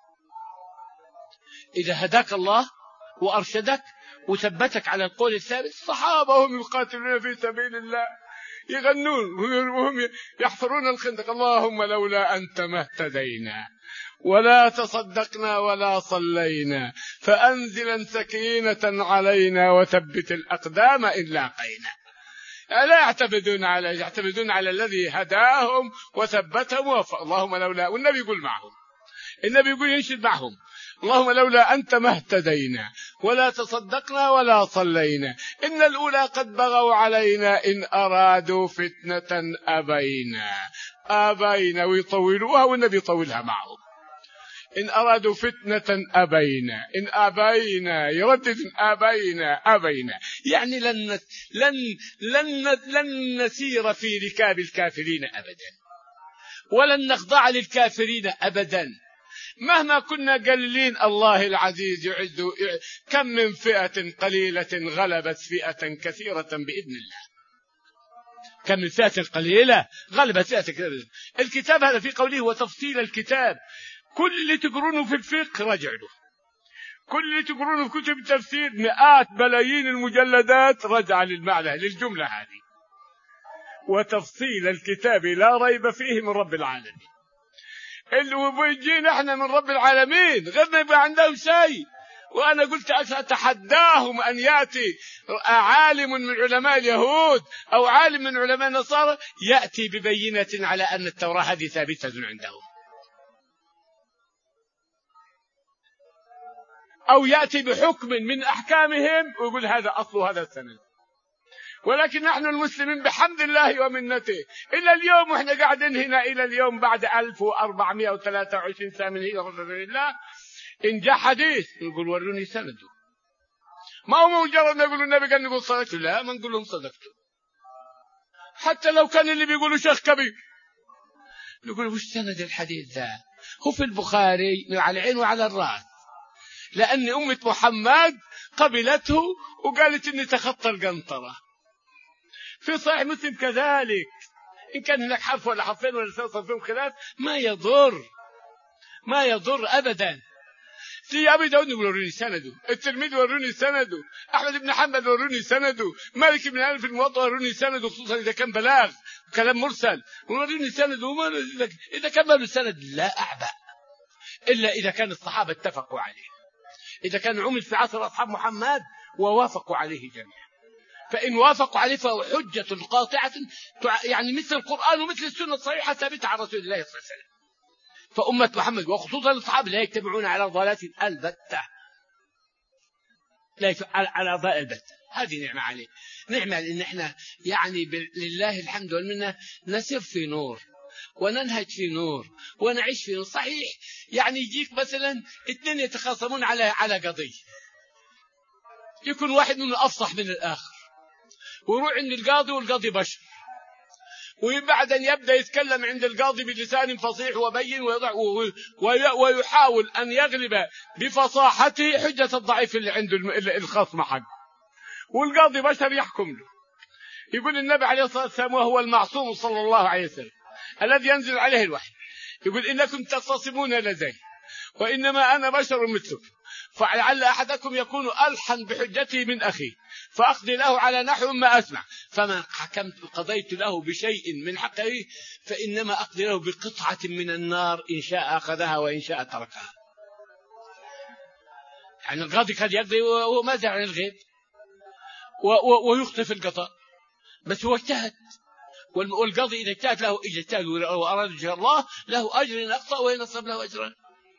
إذا هداك الله وأرشدك وثبتك على القول الثابت، الصحابة هم يقاتلون في سبيل الله يغنون وهم يحفرون الخندق، اللهم لولا أنت ما اهتدينا ولا تصدقنا ولا صلينا فأنزلا سكينة علينا وثبت الأقدام إن لاقينا. لا يعتمدون على يعتمدون على الذي هداهم وثبتهم وفق. اللهم لولا، والنبي يقول معهم، النبي يقول ينشد معهم، اللهم لولا أنت ما اهتدينا ولا تصدقنا ولا صلينا، إن الأولى قد بغوا علينا إن أرادوا فتنة أبينا أبينا، ويطولوها والنبي يطولها معهم. إن أرادوا فتنة أبينا، إن أبينا يردد أبينا أبينا، يعني لن لن لن لن نسير في ركاب الكافرين أبدا، ولن نخضع للكافرين أبدا مهما كنا قليلين. الله العزيز يعز، كم من فئة قليلة غلبت فئة كثيرة بإذن الله، كم من فئة قليلة غلبت فئة كثيرة. الكتاب هذا في قوله وتفصيل الكتاب، كل اللي تقرونه في الفقه رجع له، كل اللي تقرونه في كتب التفسير مئات بلايين المجلدات رجع للمعنى للجملة هذه. وتفصيل الكتاب لا ريب فيه من رب العالمين. اللي بيجينا احنا من رب العالمين غيرنا يبقى عندهم شيء. وأنا قلت أتحداهم أن يأتي عالم من علماء اليهود أو عالم من علماء النصارى يأتي ببينة على أن التوراة هذه ثابتة عندهم، أو يأتي بحكم من أحكامهم ويقول هذا أصل هذا السند. ولكن نحن المسلمين بحمد الله ومنته إلى اليوم، وإحنا قاعدين هنا إلى اليوم بعد ألف وأربعمائة وثلاثة وعشرين سنة من هجرة رسول الله، إن جاء حديث نقول وروني سنده. ما هو مجرد نقول النبي قال نقول صدقته، لا ما نقول لهم صدقته. حتى لو كان اللي بيقولوا شيخ كبير نقول وش سند الحديث ذا؟ هو في البخاري على العين وعلى الرأس، لأن أمة محمد قبلته وقالت إني تخطى القنطرة. في صحيح مسلم كذلك، إن كان هناك حرف ولا حرفين ولا ثلاثة فيهم خلاف ما يضر، ما يضر أبدا. في أبي داود يقول وروني سنده، الترمذي وروني سنده، أحمد بن حنبل وروني سنده، مالك بن أنس في الموطأ وروني سنده، خصوصا إذا كان بلاغ كلام مرسل وروني سنده. وما إذا كان له سند لا أعبأ إلا إذا كان الصحابة اتفقوا عليه، إذا كان عمل في عصر أصحاب محمد ووافقوا عليه جميعا. فإن وافقوا عليه فهو حجة قاطعة، يعني مثل القرآن ومثل السنة الصحيحة ثابتة عن رسول الله صلى الله عليه وسلم. فأمة محمد وخصوصا الصحابة لا يتبعون على ضلالات البتة، لا على ضلال البتة. هذه نعمة عليه، نعمة لأن احنا يعني لله الحمد والمنة نسير في نور وننهج في نور ونعيش في نور. صحيح يعني يجيك مثلا اثنين يتخاصمون على على قضية، يكون واحد منه أفصح من الآخر ويروح عند القاضي والقاضي بشر، وبعد أن يبدأ يتكلم عند القاضي بلسان فصيح وبين ويحاول أن يغلب بفصاحته حجة الضعيف اللي عنده الخصم حق، والقاضي بشر يحكم له. يقول النبي عليه الصلاة والسلام وهو المعصوم صلى الله عليه وسلم الذي ينزل عليه الوحي، يقول إنكم تختصمون لدي وإنما أنا بشر مثلكم، فلعل أحدكم يكون ألحن بحجته من أخيه فأقضي له على نحو ما أسمع، فما حكمت قضيت له بشيء من حقه فإنما أقضي له بقطعة من النار إن شاء أخذها وإن شاء تركها. يعني القاضي قد يقضي وهو ما دعا عن الغيب ويخطف القضاء، بس هو اجتهد، والقاضي إذا اجتهد له اجتهد وأراد وجه الله له أجر إن أخطأ وإن أصاب له أجرا.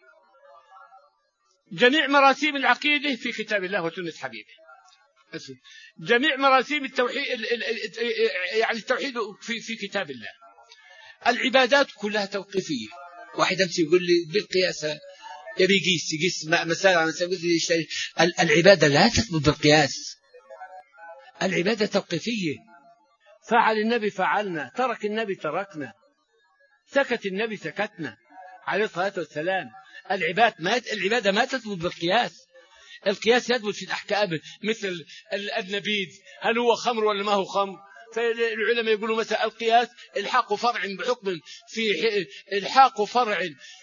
جميع مراسيم العقيدة في كتاب الله وسنة حبيبه، جميع مراسيم التوحيد يعني التوحيد في في كتاب الله. العبادات كلها توقيفية. واحد أمس يقول لي بالقياس يبي يقيس يقيس مسائل عن مسائل، العبادة لا تثبت بالقياس، العبادة توقيفية. فعل النبي فعلنا، ترك النبي تركنا، سكت النبي سكتنا عليه الصلاة والسلام. العبادة ما العبادة ما تثبت بالقياس، القياس يثبت في الأحكام مثل النبيذ هل هو خمر ولا ما هو خمر. فالعلماء يقولوا مثلا القياس الحاق فرع بحكم في الحاق فرع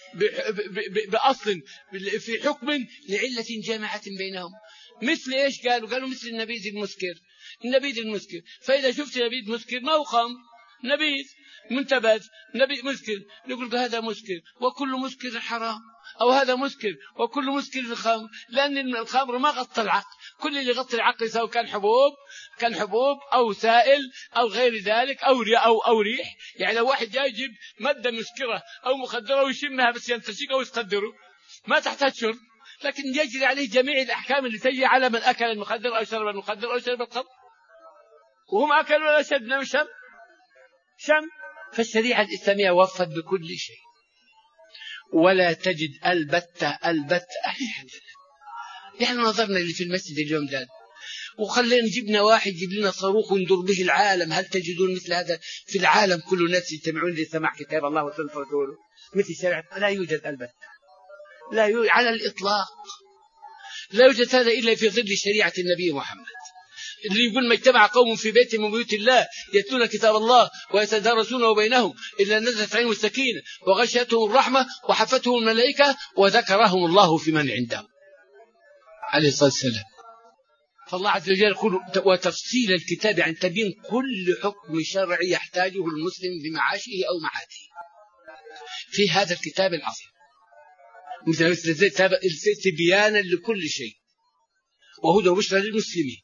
بأصل في حكم لعلة جامعة بينهم. مثل إيش قالوا؟ قالوا مثل النبيذ المسكر، النبيذ المسكر، فإذا شفت نبيذ مسكر ما هو خمر، نبيذ منتبذ نبيذ مسكر، نقول هذا مسكر وكل مسكر حرام، أو هذا مسكر وكل مسكر خمر، لأن الخمر ما غطى العقل. كل اللي غطى العقل سواء كان حبوب كان حبوب أو سائل أو غير ذلك أو ريح أو, أو ريح. يعني لو واحد جاي يجيب مادة مسكرة أو مخدرة ويشمها بس ينتشك أو يستقدره ما تحتاج شرب، لكن يجري عليه جميع الأحكام اللي تجري على من أكل المخدر أو شرب المخدر أو شرب الخمر، وهم أكلوا ولا شربنا شم شم. فالشريعة الإسلامية وفت بكل شيء، ولا تجد البتة البتة يعني نظرنا اللي في المسجد اليوم ده وخلينا جبنا واحد يجيب لنا صاروخ وندور به العالم، هل تجدون مثل هذا في العالم؟ كل الناس يجتمعون لسماع كتاب الله وسنة رسوله مثل شريعة. لا يوجد البتة، لا يوجد على الإطلاق، لا يوجد هذا إلا في ظل شريعة النبي محمد اللي يقول ما اجتمع قوم في بيت من بيوت الله يتلون كتاب الله ويتدارسونه بينهم إلا نزلت عليهم السكينة وغشيتهم الرحمة وحفتهم الملائكة وذكرهم الله في من عنده. عليه الصلاة والسلام. فالله عز وجل يقول وتفصيل الكتاب، يعني تبين كل حكم شرعي يحتاجه المسلم لمعاشه أو معاده في هذا الكتاب العظيم، مثل تبيانا لكل شيء وهدى وبشرى للمسلمين،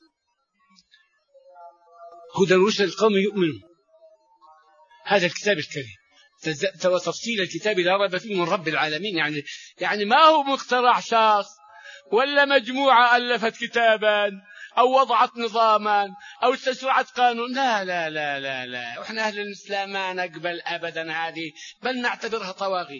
هدى وبشرى للقوم يؤمنون. هذا الكتاب الكريم وتفصيل الكتاب لا ريب فيه من رب العالمين، يعني يعني ما هو مخترع شخص ولا مجموعة ألفت كتابا أو وضعت نظاما أو استشرعت قانون، لا لا لا لا لا، وإحنا أهل الإسلام ما نقبل أبدا هذه، بل نعتبرها طواغيت.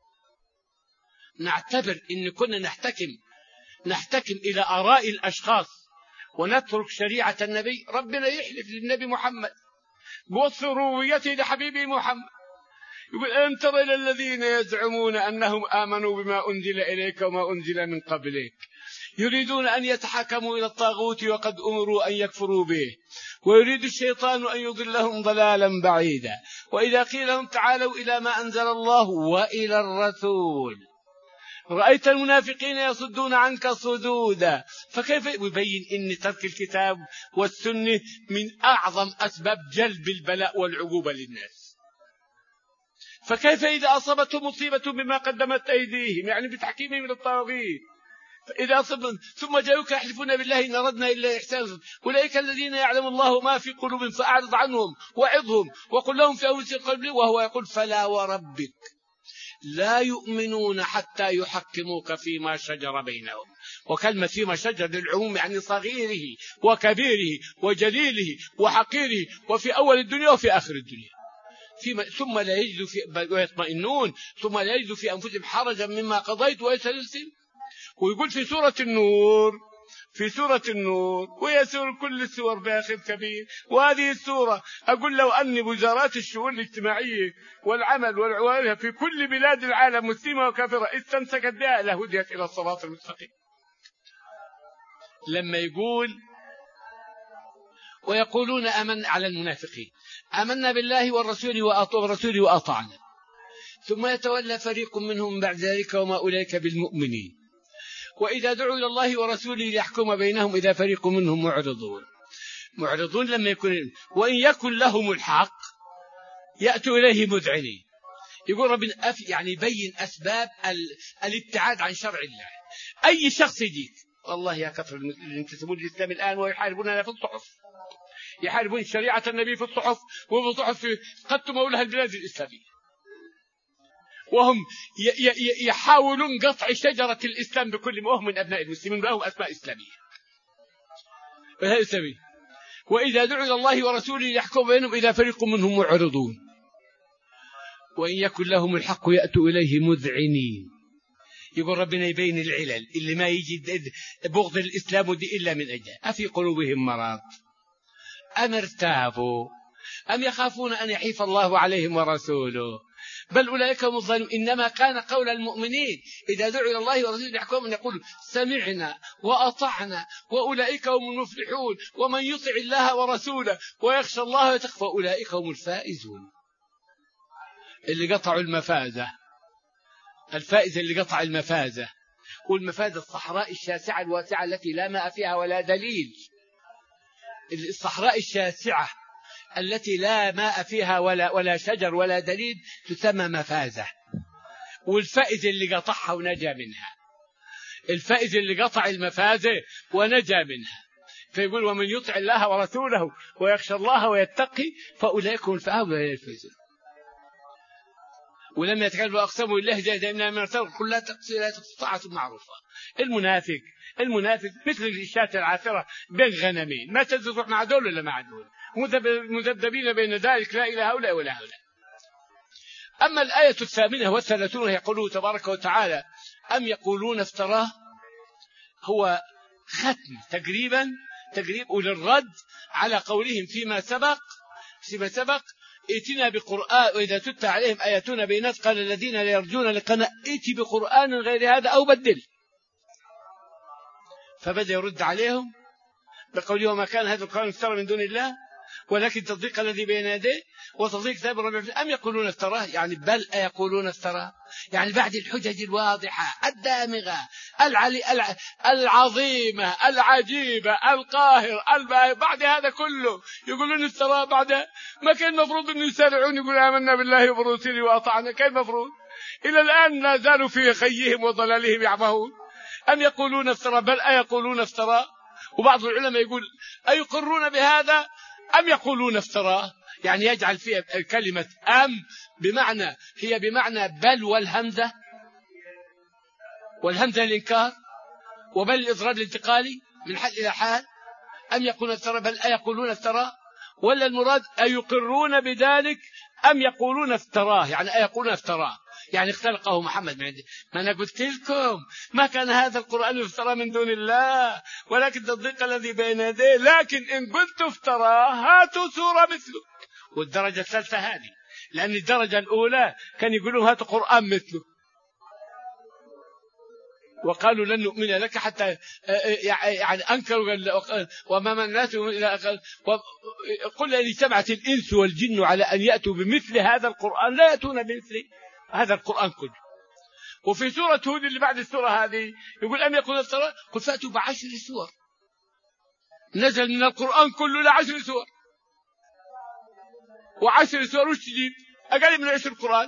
نعتبر إن كنا نحتكم نحتكم إلى آراء الأشخاص ونترك شريعة النبي. ربنا يحلف للنبي محمد بوصف ربوبيته لحبيبه محمد، يقول ألم تر إلى الذين يزعمون أنهم آمنوا بما أنزل إليك وما أنزل من قبلك يريدون أن يتحكموا إلى الطاغوت وقد أمروا أن يكفروا به ويريد الشيطان أن يضلهم ضلالا بعيدا وإذا قيل لهم تعالوا إلى ما أنزل الله وإلى الرسول رأيت المنافقين يصدون عنك صدودا. فكيف يبين أن ترك الكتاب والسنة من أعظم أسباب جلب البلاء والعقوبة للناس؟ فكيف إذا أصابتهم مصيبة بما قدمت أيديهم، يعني بتحكيمهم إلى الطاغوت، إذا أصبهم ثم جاءوك يحلفون بالله إن أردنا إلا إحسانا أولئك الذين يعلم الله ما في قلوبهم فأعرض عنهم وعظهم وقل لهم في أنفسهم قولا. وهو يقول فلا وربك لا يؤمنون حتى يحكموك فيما شجر بينهم. وكلمة فيما شجر للعموم، يعني صغيره وكبيره وجليله وحقيره وفي أول الدنيا وفي آخر الدنيا. فيما ثم لا يجدوا في ويطمئنون ثم لا يجدوا في أنفسهم حرجا مما قضيت ويسلسل. ويقول في سورة النور في سورة النور وهي سورة كل السور باخر كبير، وهذه السورة أقول لو أن وزارات الشؤون الاجتماعية والعمل والعوالها في كل بلاد العالم مسلمة وكافرة استمسكت بها لهديت إلى الصراط المستقيم. لما يقول ويقولون آمنا على المنافقين آمنا بالله والرسول والرسول وأطعنا ثم يتولى فريق منهم بعد ذلك وما أولئك بالمؤمنين وإذا دعوا إلى الله ورسوله ليحكم بينهم إذا فريق منهم معرضون. معرضون لما يكون وإن يكن لهم الحق يأتوا إليه مذعنين. يقول ربنا يعني يبين أسباب الابتعاد عن شرع الله. أي شخص يجيك والله يا كثر اللي ينتسبون للإسلام الآن ويحاربوننا في الصحف، يحاربون شريعة النبي في الصحف وفي الصحف قد تمولها البلاد الإسلامية، وهم يحاولون قطع شجرة الإسلام بكل ما هم من أبناء المسلمين لهم أسماء إسلامية. وإذا دعوا إلى الله ورسوله يحكم بينهم إذا فريق منهم معرضون وإن يكن لهم الحق يأتوا إليه مذعنين. يقول ربنا يبين العلل اللي ما يجي بغض الإسلام دي إلا من أجل أفي قلوبهم مرض أم ارتابوا أم يخافون أن يحيف الله عليهم ورسوله بل أولئك هم الظالمون. إنما كان قول المؤمنين إذا دعوا إلى الله ورسوله يحكمون أن يقولوا سمعنا وأطعنا وأولئك هم المفلحون ومن يطع الله ورسوله ويخشى الله ويتقى أولئك هم الفائزون. اللي قطعوا المفازة، الفائز اللي قطع المفازة، والمفازة الصحراء الشاسعة الواسعة التي لا ماء فيها ولا دليل. الصحراء الشاسعة التي لا ماء فيها ولا ولا شجر ولا دليل تسمى مفازة. والفائز اللي قطعها ونجا منها، الفائز اللي قطع المفازة ونجا منها. فيقول ومن يطع الله ورسوله ويخشى الله ويتقي فأولئك هم الفائزون. ولما يتكلموا أقسموا الله جاهد إمنا من ارتضوا قل لا تقصي لا تقطعة معروفة. المنافق المنافق مثل الشاة العاثرة بين غنمين، ما تدري تروح مع دول ولا مع دول، مذبذبين بين ذلك لا إلى هؤلاء ولا هؤلاء. أما الآية الثامنة والثلاثون يقوله تبارك وتعالى أم يقولون افتراه، هو ختم تقريبا تقريب للرد على قولهم فيما سبق فيما سبق ائتنا بقرآن وإذا تتلى عليهم آياتنا بينات قال الذين لا يرجون لقنا ائت بقرآن غير هذا أو بدل. فبدأ يرد عليهم بقوله وما كان هذا القرآن يفترى من دون الله ولكن تصديق الذي بين يديه وتصديق كتاب ربهم. أم يقولون افتراه، يعني بل أيقولون افتراه، يعني بعد الحجج الواضحة الدامغة العلي العظيمة العجيبة القاهر الباهر، بعد هذا كله يقولون افتراه. بعد ما كان المفروض أن يسارعون يقول آمنا بالله وبرسوله وأطعنا، كيف المفروض؟ إلى الآن لا زالوا في خيهم وضلالهم يعمهون. أم يقولون افتراه بل أيقولون افتراه. وبعض العلماء يقول أيقرون بهذا أم يقولون افتراه، يعني يجعل فيها كلمة أم بمعنى هي بمعنى بل والهمزة، والهمزة الإنكار، وبل الإضراب الانتقالي من حال إلى حال. أم يقولون افتراه بل أيقولون افتراه، ولا المراد أيقرون بذلك أم يقولون افتراه، يعني أيقولون افتراه يعني اختلقه محمد من عنده. ما أنا قلت لكم ما كان هذا القرآن يفترى من دون الله ولكن تصديق الذي بين يديه، لكن إن قلت افترى هاتوا سورة مثله. والدرجة الثالثة هذه، لأن الدرجة الأولى كان يقولون هاتوا قرآن مثله، وقالوا لن نؤمن لك حتى يعني أنكروا وما من الناس إلى قل إن اجتمعت الإنس والجن على أن يأتوا بمثل هذا القرآن لا يأتون بمثل هذا القرآن كله. وفي سورة هود اللي بعد السورة هذه يقول أم يقول افترى قل فأتوا بعشر سور، نزل من القرآن كله لعشر سور، وعشر سور وش تجيب أقل من عشر قرآن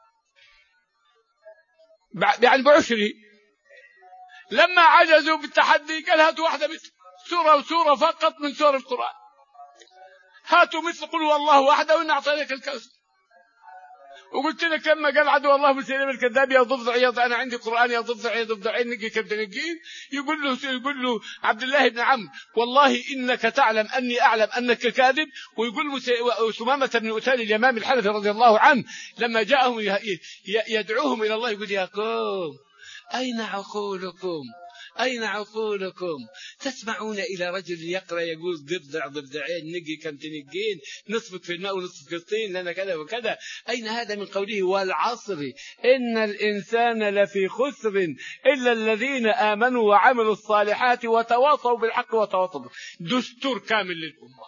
يعني بعشره. لما عجزوا بالتحدي قال هاتوا واحدة مثل سورة وسورة فقط من سور القرآن، هاتوا مثل قل هو الله وحده وإن أعطيناك الكوثر. وقلت لك لما قال عدو الله مسلم الكذاب يا ضفدع يا أنا عندي قرآن يا ضفدع يا ضفدعين نجي كبد نجين، يقول له يقول له عبد الله بن عمرو والله إنك تعلم أني أعلم أنك كاذب. ويقول سمامة بن أتال اليمامي الحنفي رضي الله عنه لما جاءهم يدعوهم إلى الله يقول يا قوم أين عقولكم أين عقولكم تسمعون إلى رجل يقرأ يقول ضفدع ضفدعين نجي كم تنجين نصفك في الماء ونصفك في الطين لنا كذا وكذا. أين هذا من قوله والعصر إن الإنسان لفي خسر إلا الذين آمنوا وعملوا الصالحات وتواصوا بالحق وتواصوا. دستور كامل للأمة،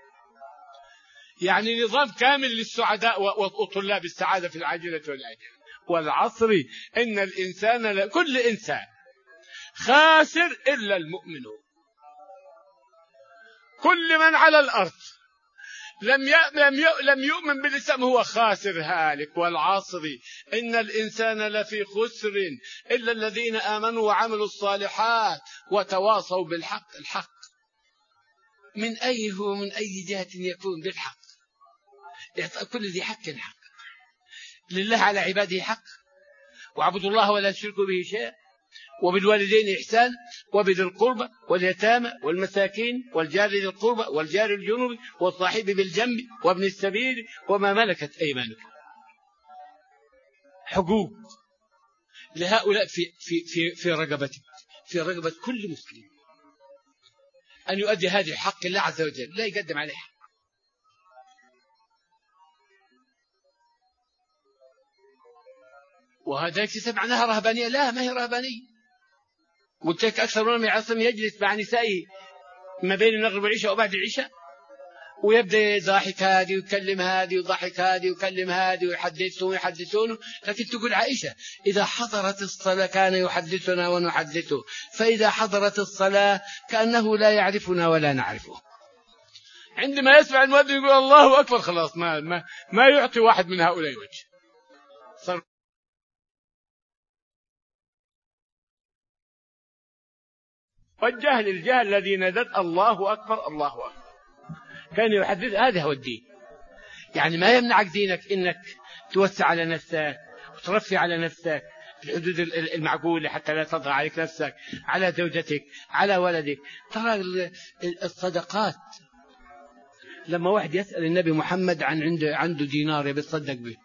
يعني نظام كامل للسعداء وطلاب السعادة في العاجلة والآجلة. والعصر إن الإنسان كل إنسان خاسر إلا المؤمنون، كل من على الأرض لم لم يؤمن بالإسلام هو خاسر هالك. والعصر إن الإنسان لفي خسر إلا الذين آمنوا وعملوا الصالحات وتواصوا بالحق. الحق من أي هو من أي جهة يكون بالحق، كل ذي حق حق لله على عباده حق، واعبدوا الله ولا تشركوا به شيئا، وبالوالدين إحسان، وبذي القربى واليتامى والمساكين والجار ذي القربى والجار الجنوب والصاحب بالجنب وابن السبيل وما ملكت أيمانكم. حقوق لهؤلاء في في في في رقبته في رقبة كل مسلم أن يؤدي هذه الحق الله عز وجل، لا يقدم عليه حق. وهذا يكتسب معناها رهبانية، لا ما هي رهبانية. قلت لك أكثر من يعصم يجلس مع نسائه ما بين المغرب والعشاء وبعد العشاء ويبدأ يضحك هذه ويكلم هذه ويضحك هذه ويكلم هذه ويحدثون ويحدثونه. لكن تقول عائشة إذا حضرت الصلاة كان يحدثنا ونحدثه، فإذا حضرت الصلاة كأنه لا يعرفنا ولا نعرفه. عندما يسمع المؤذن يقول الله أكبر خلاص ما ما ما يعطي واحد من هؤلاء وجه. صار والجهل الجهل الذي ندت الله أكبر الله أكبر كان يحدث. هذا هو الدين، يعني ما يمنعك دينك إنك توسع على نفسك وترفع على نفسك في الحدود المعقولة حتى لا تضغى عليك نفسك على زوجتك على ولدك. ترى الصدقات لما واحد يسأل النبي محمد عن عنده عنده دينار يتصدق به،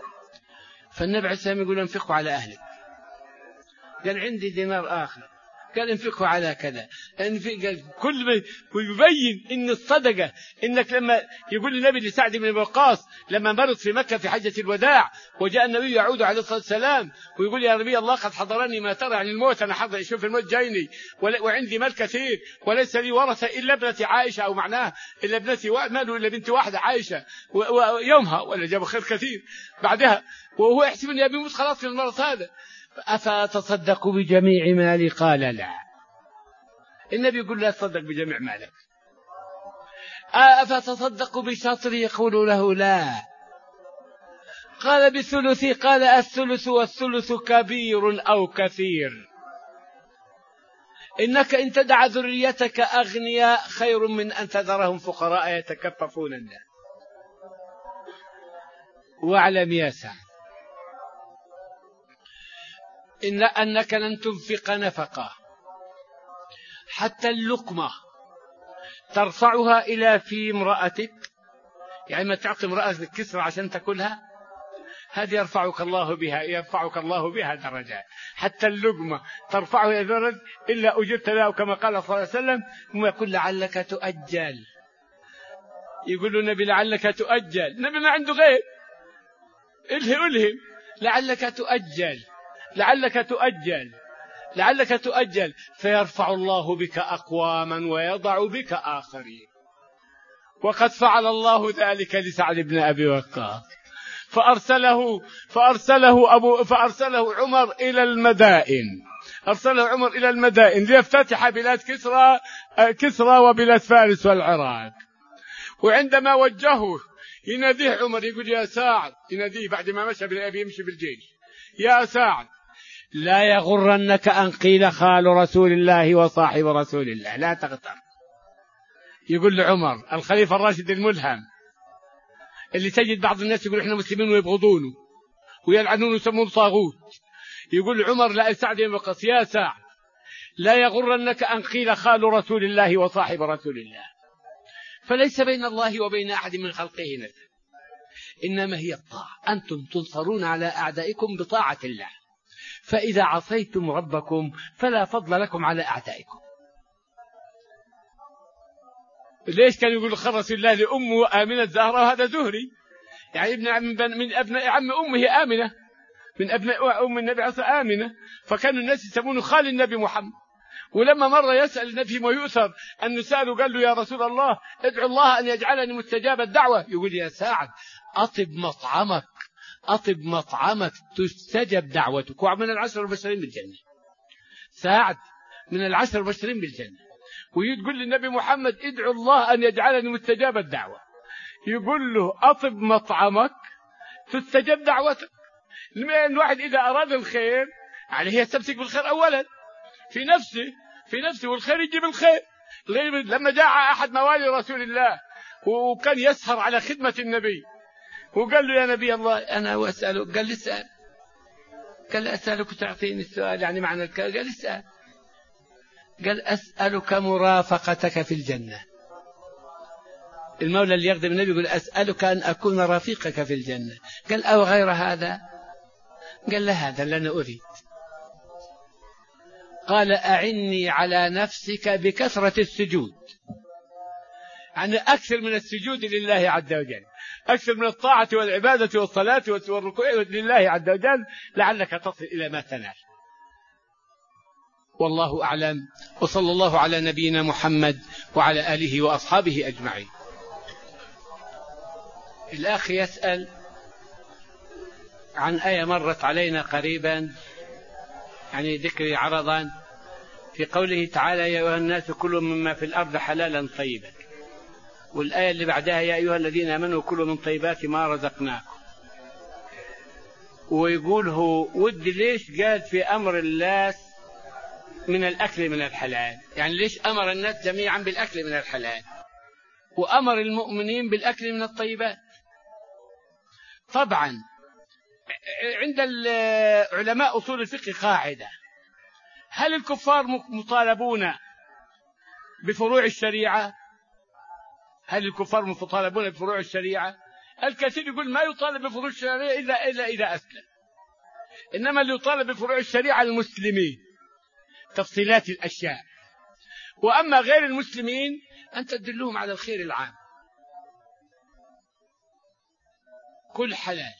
فالنبي عليه السلام يقول انفقوا على أهلك. قال عندي دينار آخر، قال انفقوا على كذا. كل ما ويبين إن الصدقة إنك لما يقول النبي لسعد بن وقاص لما مرض في مكة في حجة الوداع وجاء النبي يعود عليه الصلاة والسلام ويقول يا نبي الله قد حضرني ما ترى عن الموت، أنا حضر شوف الموت جايني وعندي مال كثير وليس لي ورثة إلا ابنتي عائشة، أو معناه إلا ابنتي ماله إلا بنت واحدة عائشة ويومها ولا جاب خير كثير بعدها، وهو يحسب أن يبي خلاص في المرض هذا. أفتصدق بجميع مالي؟ قال لا. النبي يقول لا تصدق بجميع مالك. أفتصدق بشطر؟ يقول له لا. قال بثلثي؟ قال الثلث والثلث كبير أو كثير، إنك إن تدع ذريتك أغنياء خير من أن تذرهم فقراء يتكففون الناس. واعلم يا سعد إن أنك لن تنفق نفقة حتى اللقمة ترفعها إلى في امرأتك، يعني ما تعطي امرأتك كسرة عشان تأكلها، هذه يرفعك الله بها يرفعك الله بها درجات. حتى اللقمة ترفعها إلى درجة إلا أجرت له، كما قال صلى الله عليه وسلم. ثم يقول لعلك تؤجل. يقول له النبي لعلك تؤجل، النبي ما عنده غير إلهم إلهم لعلك تؤجل لعلك تؤجل لعلك تؤجل فيرفع الله بك أقواما ويضع بك آخرين. وقد فعل الله ذلك لسعد بن أبي وقاص، فأرسله فأرسله أبو فأرسله عمر إلى المدائن أرسله عمر إلى المدائن ليفتتح بلاد كسرى كسرى وبلاد فارس والعراق. وعندما وجهه يناديه عمر يقول يا سعد، يناديه بعد ما مشى بالأبي يمشي بالجيش، يا سعد لا يغرنك أن قيل خال رسول الله وصاحب رسول الله، لا تغتر. يقول لعمر الخليفة الراشد الملهم اللي تجد بعض الناس يقول احنا مسلمين ويبغضونه ويلعنونه ويسمونه طاغوت، يقول عمر لا سعد بن وقاص يا سعد لا يغرنك أن قيل خال رسول الله وصاحب رسول الله، فليس بين الله وبين أحد من خلقه نسب، إنما هي الطاعة. أنتم تنصرون على أعدائكم بطاعة الله، فإذا عصيتم ربكم فلا فضل لكم على أعدائكم. ليش كان يقول خال رسول الله لأمه آمنة الزهراء؟ وهذا زهري يعني ابن من أبناء عم أمه آمنة، من أبناء أم النبي عصى آمنة، فكانوا الناس يسمونه خال النبي محمد. ولما مرة يسأل النبي ويؤثر أن سأله قال له يا رسول الله ادعو الله أن يجعلني مستجاب الدعوة، يقول يا سعد أطب مطعمك أطب مطعمك تستجب دعوتك. ومن العشر المبشرين بالجنة، سعد من العشر المبشرين بالجنة، ويقول للنبي محمد ادعو الله أن يجعلني مستجاب الدعوة، يقول له أطب مطعمك تستجب دعوتك. لما الواحد إذا أراد الخير عليه يستمسك بالخير أولا في نفسه في نفسه والخير يجيب الخير. لما جاء أحد موالي رسول الله وكان يسهر على خدمة النبي وقال له يا نبي الله أنا وأسأله، قال لي اسأل، قال أسألك تعطيني السؤال يعني معنى الكلام، قال اسأل، قال أسألك مرافقتك في الجنة. المولى اللي يخدم النبي يقول أسألك أن أكون رفيقك في الجنة، قال أو غير هذا؟ قال لا هذا لن أريد. قال أعني على نفسك بكثرة السجود، يعني أكثر من السجود لله عز وجل، أكثر من الطاعة والعبادة والصلاة والركوع لله عز وجل لعلك تصل إلى ما تنال. والله أعلم، وصلى الله على نبينا محمد وعلى آله وأصحابه أجمعين. الأخ يسأل عن آية مرت علينا قريبا، يعني ذكر عرضا في قوله تعالى يا أيها الناس كلوا مما في الأرض حلالا طيبا، والآية اللي بعدها يا أيها الذين آمنوا كلوا من طيبات ما رزقناكم. ويقول هو ودي ليش قال في أمر الناس من الأكل من الحلال، يعني ليش أمر الناس جميعا بالأكل من الحلال وأمر المؤمنين بالأكل من الطيبات؟ طبعا عند علماء أصول الفقه قاعدة، هل الكفار مطالبون بفروع الشريعة؟ هل الكفار مطالبون بفروع الشريعة؟ الكثير يقول ما يطالب بفروع الشريعة إلا إلا إذا أسلم، إنما اللي يطالب بفروع الشريعة المسلمين. تفصيلات الأشياء. وأما غير المسلمين أنت تدلهم على الخير العام. كل حلال،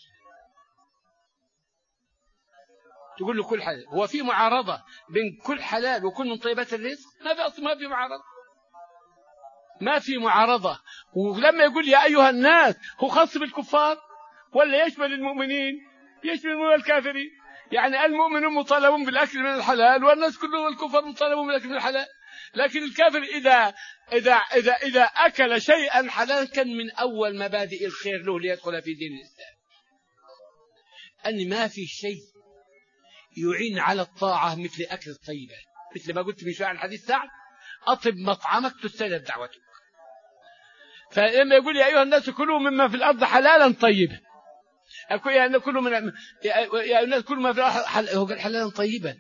تقول له كل حلال. هو في معارضة بين كل حلال وكل من طيبات الرزق؟ ما في أصلا، ما في معارضة، ما في معارضة. ولما يقول يا أيها الناس هو خاص بالكفار ولا يشمل المؤمنين؟ يشمل المؤمنين والكافرين. يعني المؤمنون مطالبون بالأكل من الحلال والناس كلهم الكفار مطالبون بالأكل من الحلال. لكن الكافر إذا إذا إذا إذا أكل شيئا حلالا كان من أول مبادئ الخير له ليدخل في دين الإسلام. أن ما في شيء يعين على الطاعة مثل أكل الطيبات، مثل ما قلت من شوية عن حديث سعد: أطب مطعمك تستجب دعوتك. فلما يقول يا أيها الناس كلوا مما في الأرض حلالا طيبا، أقول يا الناس كلوا من يا الناس كلوا ما في الأرض حل... هو قال حلالا طيبا،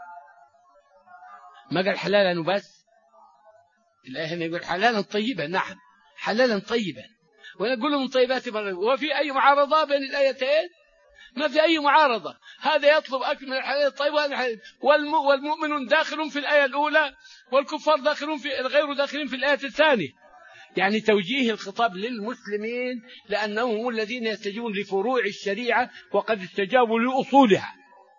ما قال حلالا وبس. الآية هنا يقول حلالا طيبا. نعم حلالا طيبا، ونقول من طيبات مرة. وفي أي معارضة بين الآيتين؟ ما في أي معارضة. هذا يطلب أكل من الحلال الطيب وهذا والمؤمنون داخلون في الآية الأولى والكفار داخلون في غير داخلين في الآية الثانية. يعني توجيه الخطاب للمسلمين لأنهم هم الذين يستجيبون لفروع الشريعة وقد استجابوا لأصولها.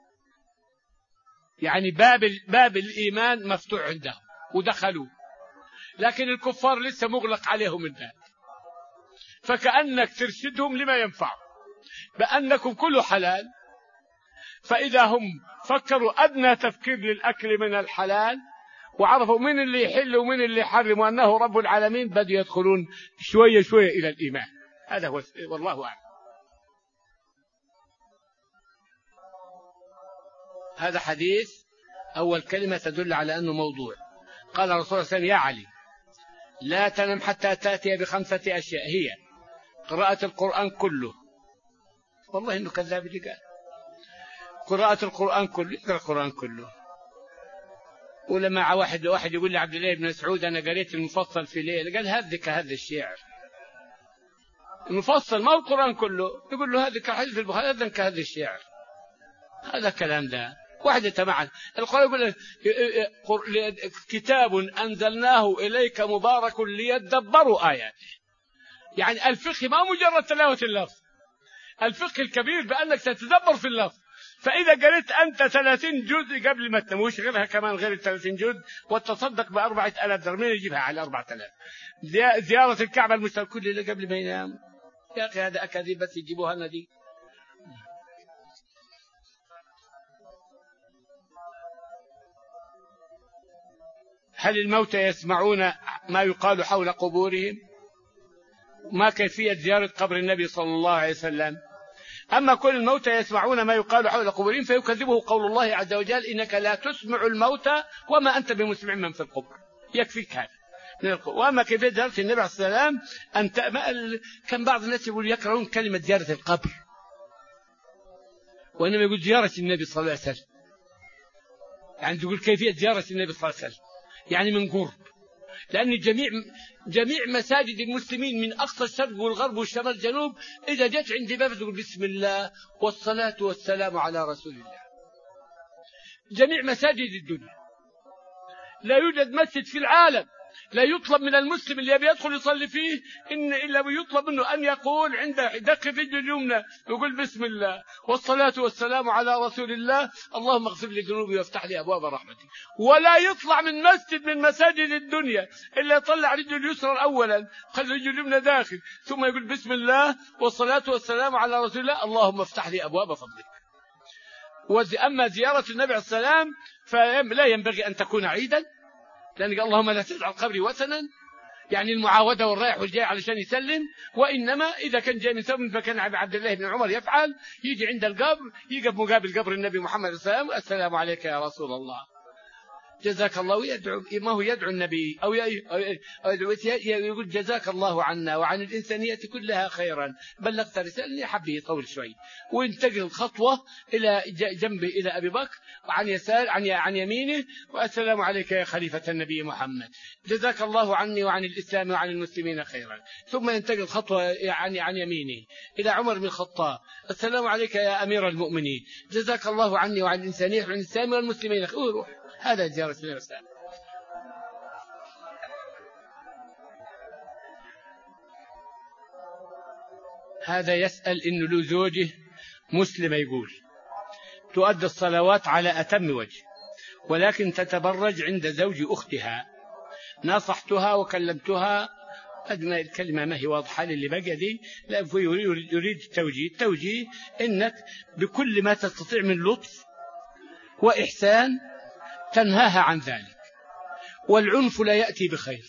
يعني باب باب الإيمان مفتوح عندهم ودخلوا، لكن الكفار لسه مغلق عليهم الباب. فكأنك ترشدهم لما ينفع بأنكم كله حلال. فإذا هم فكروا أدنى تفكير للأكل من الحلال وعرفوا من اللي يحل ومن اللي يحرم وأنه رب العالمين، بدوا يدخلون شوية شوية إلى الإيمان. هذا هو والله أعلم. هذا حديث أول كلمة تدل على أنه موضوع. قال الرسول صلى الله عليه وسلم: يا علي لا تنم حتى تأتي بخمسة أشياء، هي قراءة القرآن كله. والله إنه كذاب اللي قال قراءة القرآن كله، يقرأ القرآن كله. ولما واحد واحد يقول لي عبد الله بن مسعود أنا قريت المفصل في ليلة، قال هذك هذا الشعر المفصل ما هو القرآن كله. يقول له هذا كحديث البخاري، هذا كهذا الشعر. هذا كلام ده واحد يتمعن. القرآن يقول كتاب أنزلناه إليك مبارك ليدبروا آياته. يعني الفقه ما مجرد تلاوة اللفظ، الفقه الكبير بأنك تتدبر في اللفظ. فإذا قريت أنت ثلاثين جزء قبل ما تنوش غيرها كمان غير الثلاثين جزء وتصدق بأربعة آلاف درهم، مين يجيبها على أربعة آلاف؟ زيارة الكعبة المشترك كل اللي قبل ما ينام. يا أخي هذا أكاذيب بس يجيبوها لنا دي. هل الموتى يسمعون ما يقال حول قبورهم؟ ما كيفية زيارة قبر النبي صلى الله عليه وسلم؟ أما كل الموتى يسمعون ما يقال حول قبورهم فيكذبه قول الله عز وجل: إنك لا تسمع الموتى وما أنت بمسمع من في القبر. يكفيك هذا من القبر. وأما كيفية زيارة النبي عليه الصلاة والسلام أنت كان بعض الناس يقول يكرهون كلمة زيارة القبر، وإنما يقول زيارة النبي صلى الله عليه وسلم. يعني تقول كيفية زيارة النبي صلى الله عليه وسلم يعني من قرب، لأن جميع جميع مساجد المسلمين من أقصى الشرق والغرب والشمال والجنوب إذا جت عند باب تقول بسم الله والصلاة والسلام على رسول الله. جميع مساجد الدنيا لا يوجد مسجد في العالم لا يطلب من المسلم اللي يبي يدخل يصلي فيه إن إلا يطلب منه أن يقول عند دق الرجل اليمنى يقول بسم الله والصلاة والسلام على رسول الله، اللهم اغفر لي ذنوبي وافتح لي أبواب رحمتك. ولا يطلع من مسجد من مساجد الدنيا إلا يطلع رجل اليسرى أولا، خلي رجل اليمنى داخل، ثم يقول بسم الله والصلاة والسلام على رسول الله، اللهم افتح لي أبواب فضلك. وأما زيارة النبي عليه السلام فلا ينبغي أن تكون عيدا، لأن اللهم لا تجعل قبري وثنا، يعني المعاودة والرايح والجاي علشان يسلم. وإنما إذا كان جاي من ثمن فكان عبد الله بن عمر يفعل، يجي عند القبر يقف مقابل قبر النبي محمد صلى الله عليه وسلم: السلام عليك يا رسول الله، جزاك الله. يدعو ما هو يدعو النبي أو يقول جزاك الله عنا وعن الإنسانية كلها خيرا، بلغت رسالة. حبه يطول شوي وينتقل خطوة إلى جنبه إلى أبي بكر وعن يسار عن عن يمينه: والسلام عليك يا خليفة النبي محمد، جزاك الله عني وعن الإسلام وعن المسلمين خيرا. ثم ينتقل خطوة عن عن يمينه إلى عمر بن الخطاب: السلام عليك يا أمير المؤمنين، جزاك الله عني وعن الإنسانية وعن الإسلام والمسلمين خيرا. هذا زيارة الإرسال. هذا يسأل إنه له زوجه مسلمة، يقول تؤدي الصلوات على أتم وجه ولكن تتبرج عند زوج أختها. نصحتها وكلمتها، أدنى الكلمة ما هي واضحة للي بقى دي، لا يريد التوجيه. التوجيه إنك بكل ما تستطيع من لطف وإحسان تنهاها عن ذلك. والعنف لا يأتي بخير،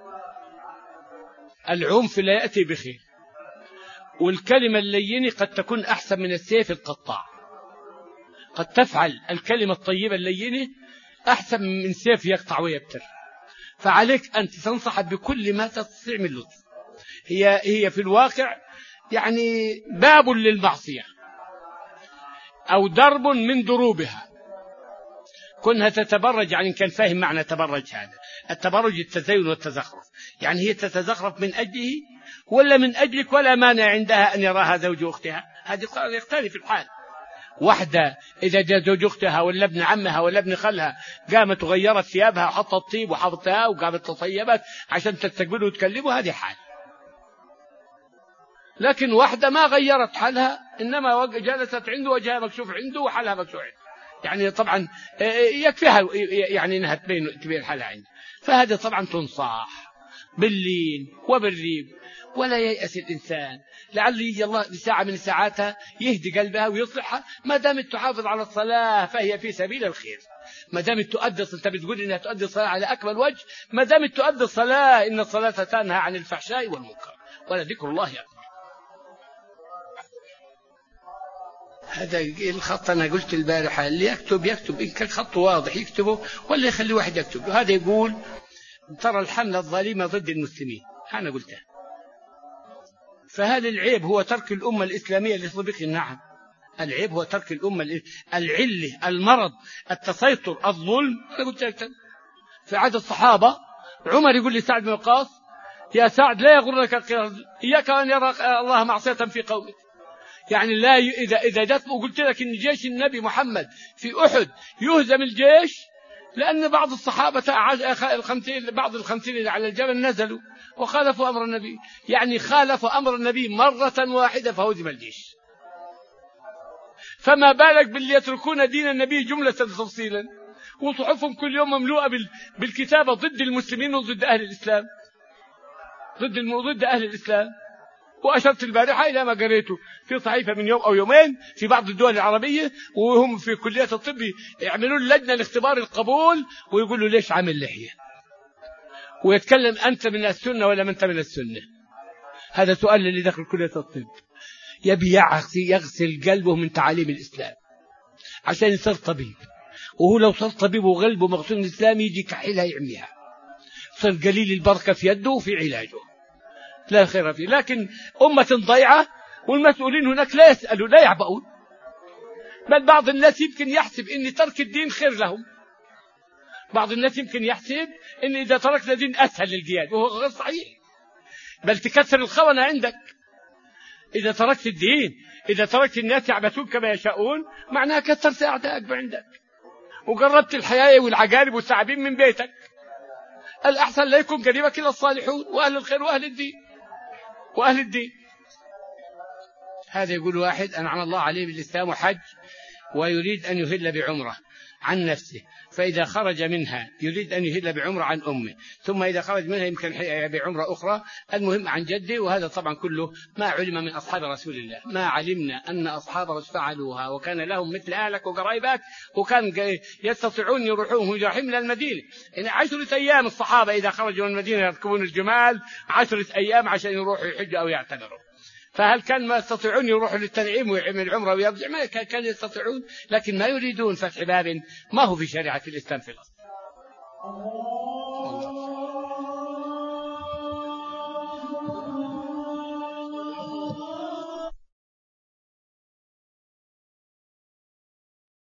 العنف لا يأتي بخير. والكلمة اللينة قد تكون أحسن من السيف القطاع. قد تفعل الكلمة الطيبة اللينة أحسن من سيف يقطع ويبتر. فعليك أن تنصح بكل ما تستطيع من لطف. هي هي في الواقع يعني باب للمعصية أو درب من دروبها. كونها تتبرج، يعني كان فاهم معنى تبرج. هذا التبرج التزين والتزخرف، يعني هي تتزخرف من أجله ولا من أجلك، ولا مانع عندها أن يراها زوج أختها. هذه يختلف الحال. واحدة إذا جاء زوج أختها ولا ابن عمها ولا ابن خالها قامت وغيرت ثيابها وحطت طيب وحطتها وقامت تطيبت عشان تستقبله وتكلمه، هذه حال. لكن واحدة ما غيرت حالها، إنما جلست عنده وجهها مكشوف عنده وحالها مكشوف عنده، يعني طبعا يكفيها يعني إنها تبين تبين حالها عنده. فهذا طبعا تنصح باللين وبالريب، ولا ييأس الإنسان، لعل يجي الله بساعة من ساعاتها يهدي قلبها ويصلحها. ما دامت تحافظ على الصلاة فهي في سبيل الخير. ما دامت تؤدي، انت بتقول انها تؤدي الصلاة على أكمل وجه، ما دامت تؤدي الصلاة، إن الصلاة تنهى عن الفحشاء والمنكر ولذكر الله أكبر. هذا الخط أنا قلت البارحة اللي يكتب يكتب إن كان خطه واضح يكتبه، ولا يخلي واحد يكتب. هذا يقول ترى الحملة الظالمة ضد المسلمين، أنا قلتها. فهل العيب هو ترك الأمة الإسلامية لصديقه؟ نعم، العيب هو ترك الأمة، العلة، المرض، التسيطر، الظلم. أنا قلت لك في عهد الصحابة عمر يقول لسعد بن وقاص: يا سعد لا يغرك القرد، إياك أن يرى الله معصية في قومك. يعني لا ي... إذا إذا جت وقلت لك إن جيش النبي محمد في أحد يهزم الجيش، لأن بعض الصحابة الخمسين بعض الخمسين اللي على الجبل نزلوا وخالفوا أمر النبي، يعني خالفوا أمر النبي مرة واحدة فهزم الجيش. فما بالك باللي يتركون دين النبي جملة تفصيلا، وصحفهم كل يوم مملوءة بالكتابة ضد المسلمين وضد أهل الإسلام، ضد ضد أهل الإسلام. وأشرت البارحة إلى ما قريته في صحيفة من يوم أو يومين في بعض الدول العربية، وهم في كلية الطب يعملون لجنة لاختبار القبول ويقولوا ليش عامل لحية، ويتكلم أنت من السنة ولا أنت من السنة. هذا سؤال اللي دخل كلية الطب، يبي يغسل قلبه من تعاليم الإسلام عشان يصير طبيب. وهو لو صار طبيب وقلبه مغسول من الإسلام يجي كحيلها يعميها، صار قليل البركة في يده وفي علاجه، لا خير فيه. لكن أمة ضيعة والمسؤولين هناك لا يسألوا لا يعبؤون، بل بعض الناس يمكن يحسب أن ترك الدين خير لهم. بعض الناس يمكن يحسب أن إذا تركنا الدين أسهل للجهاد، وهو غير صحيح، بل تكثر الخونة عندك. إذا تركت الدين، إذا تركت الناس يعبثون كما يشاءون، معناها كثرت أعدائك عندك وقربت الحياة والعقارب والثعابين من بيتك. الأحسن لا يكون قريبك إلا الصالحون وأهل الخير وأهل الدين وأهل الدين. هذا يقول واحد أنعم الله عليه بالإسلام وحج ويريد أن يهل بعمرة عن نفسه، فإذا خرج منها يريد أن يهل بعمرة عن أمه، ثم إذا خرج منها يمكن بعمرة أخرى، المهم عن جده. وهذا طبعا كله ما علم من أصحاب رسول الله، ما علمنا أن أصحاب رسول فعلوها وكان لهم مثل أهلك وقرايبك، وكان يستطيعون يروحون هجرة من المدينة. يعني عشرة أيام الصحابة إذا خرجوا من المدينة يركبون الجمال عشرة أيام عشان يروحوا يحجوا أو يعتمروا. فهل كان ما يستطيعون يروحوا للتنعيم ويعمل العمرة ويرجع؟ ما كان يستطيعون، لكن ما يريدون فتح باب ما هو في شريعة الإسلام في الأصل.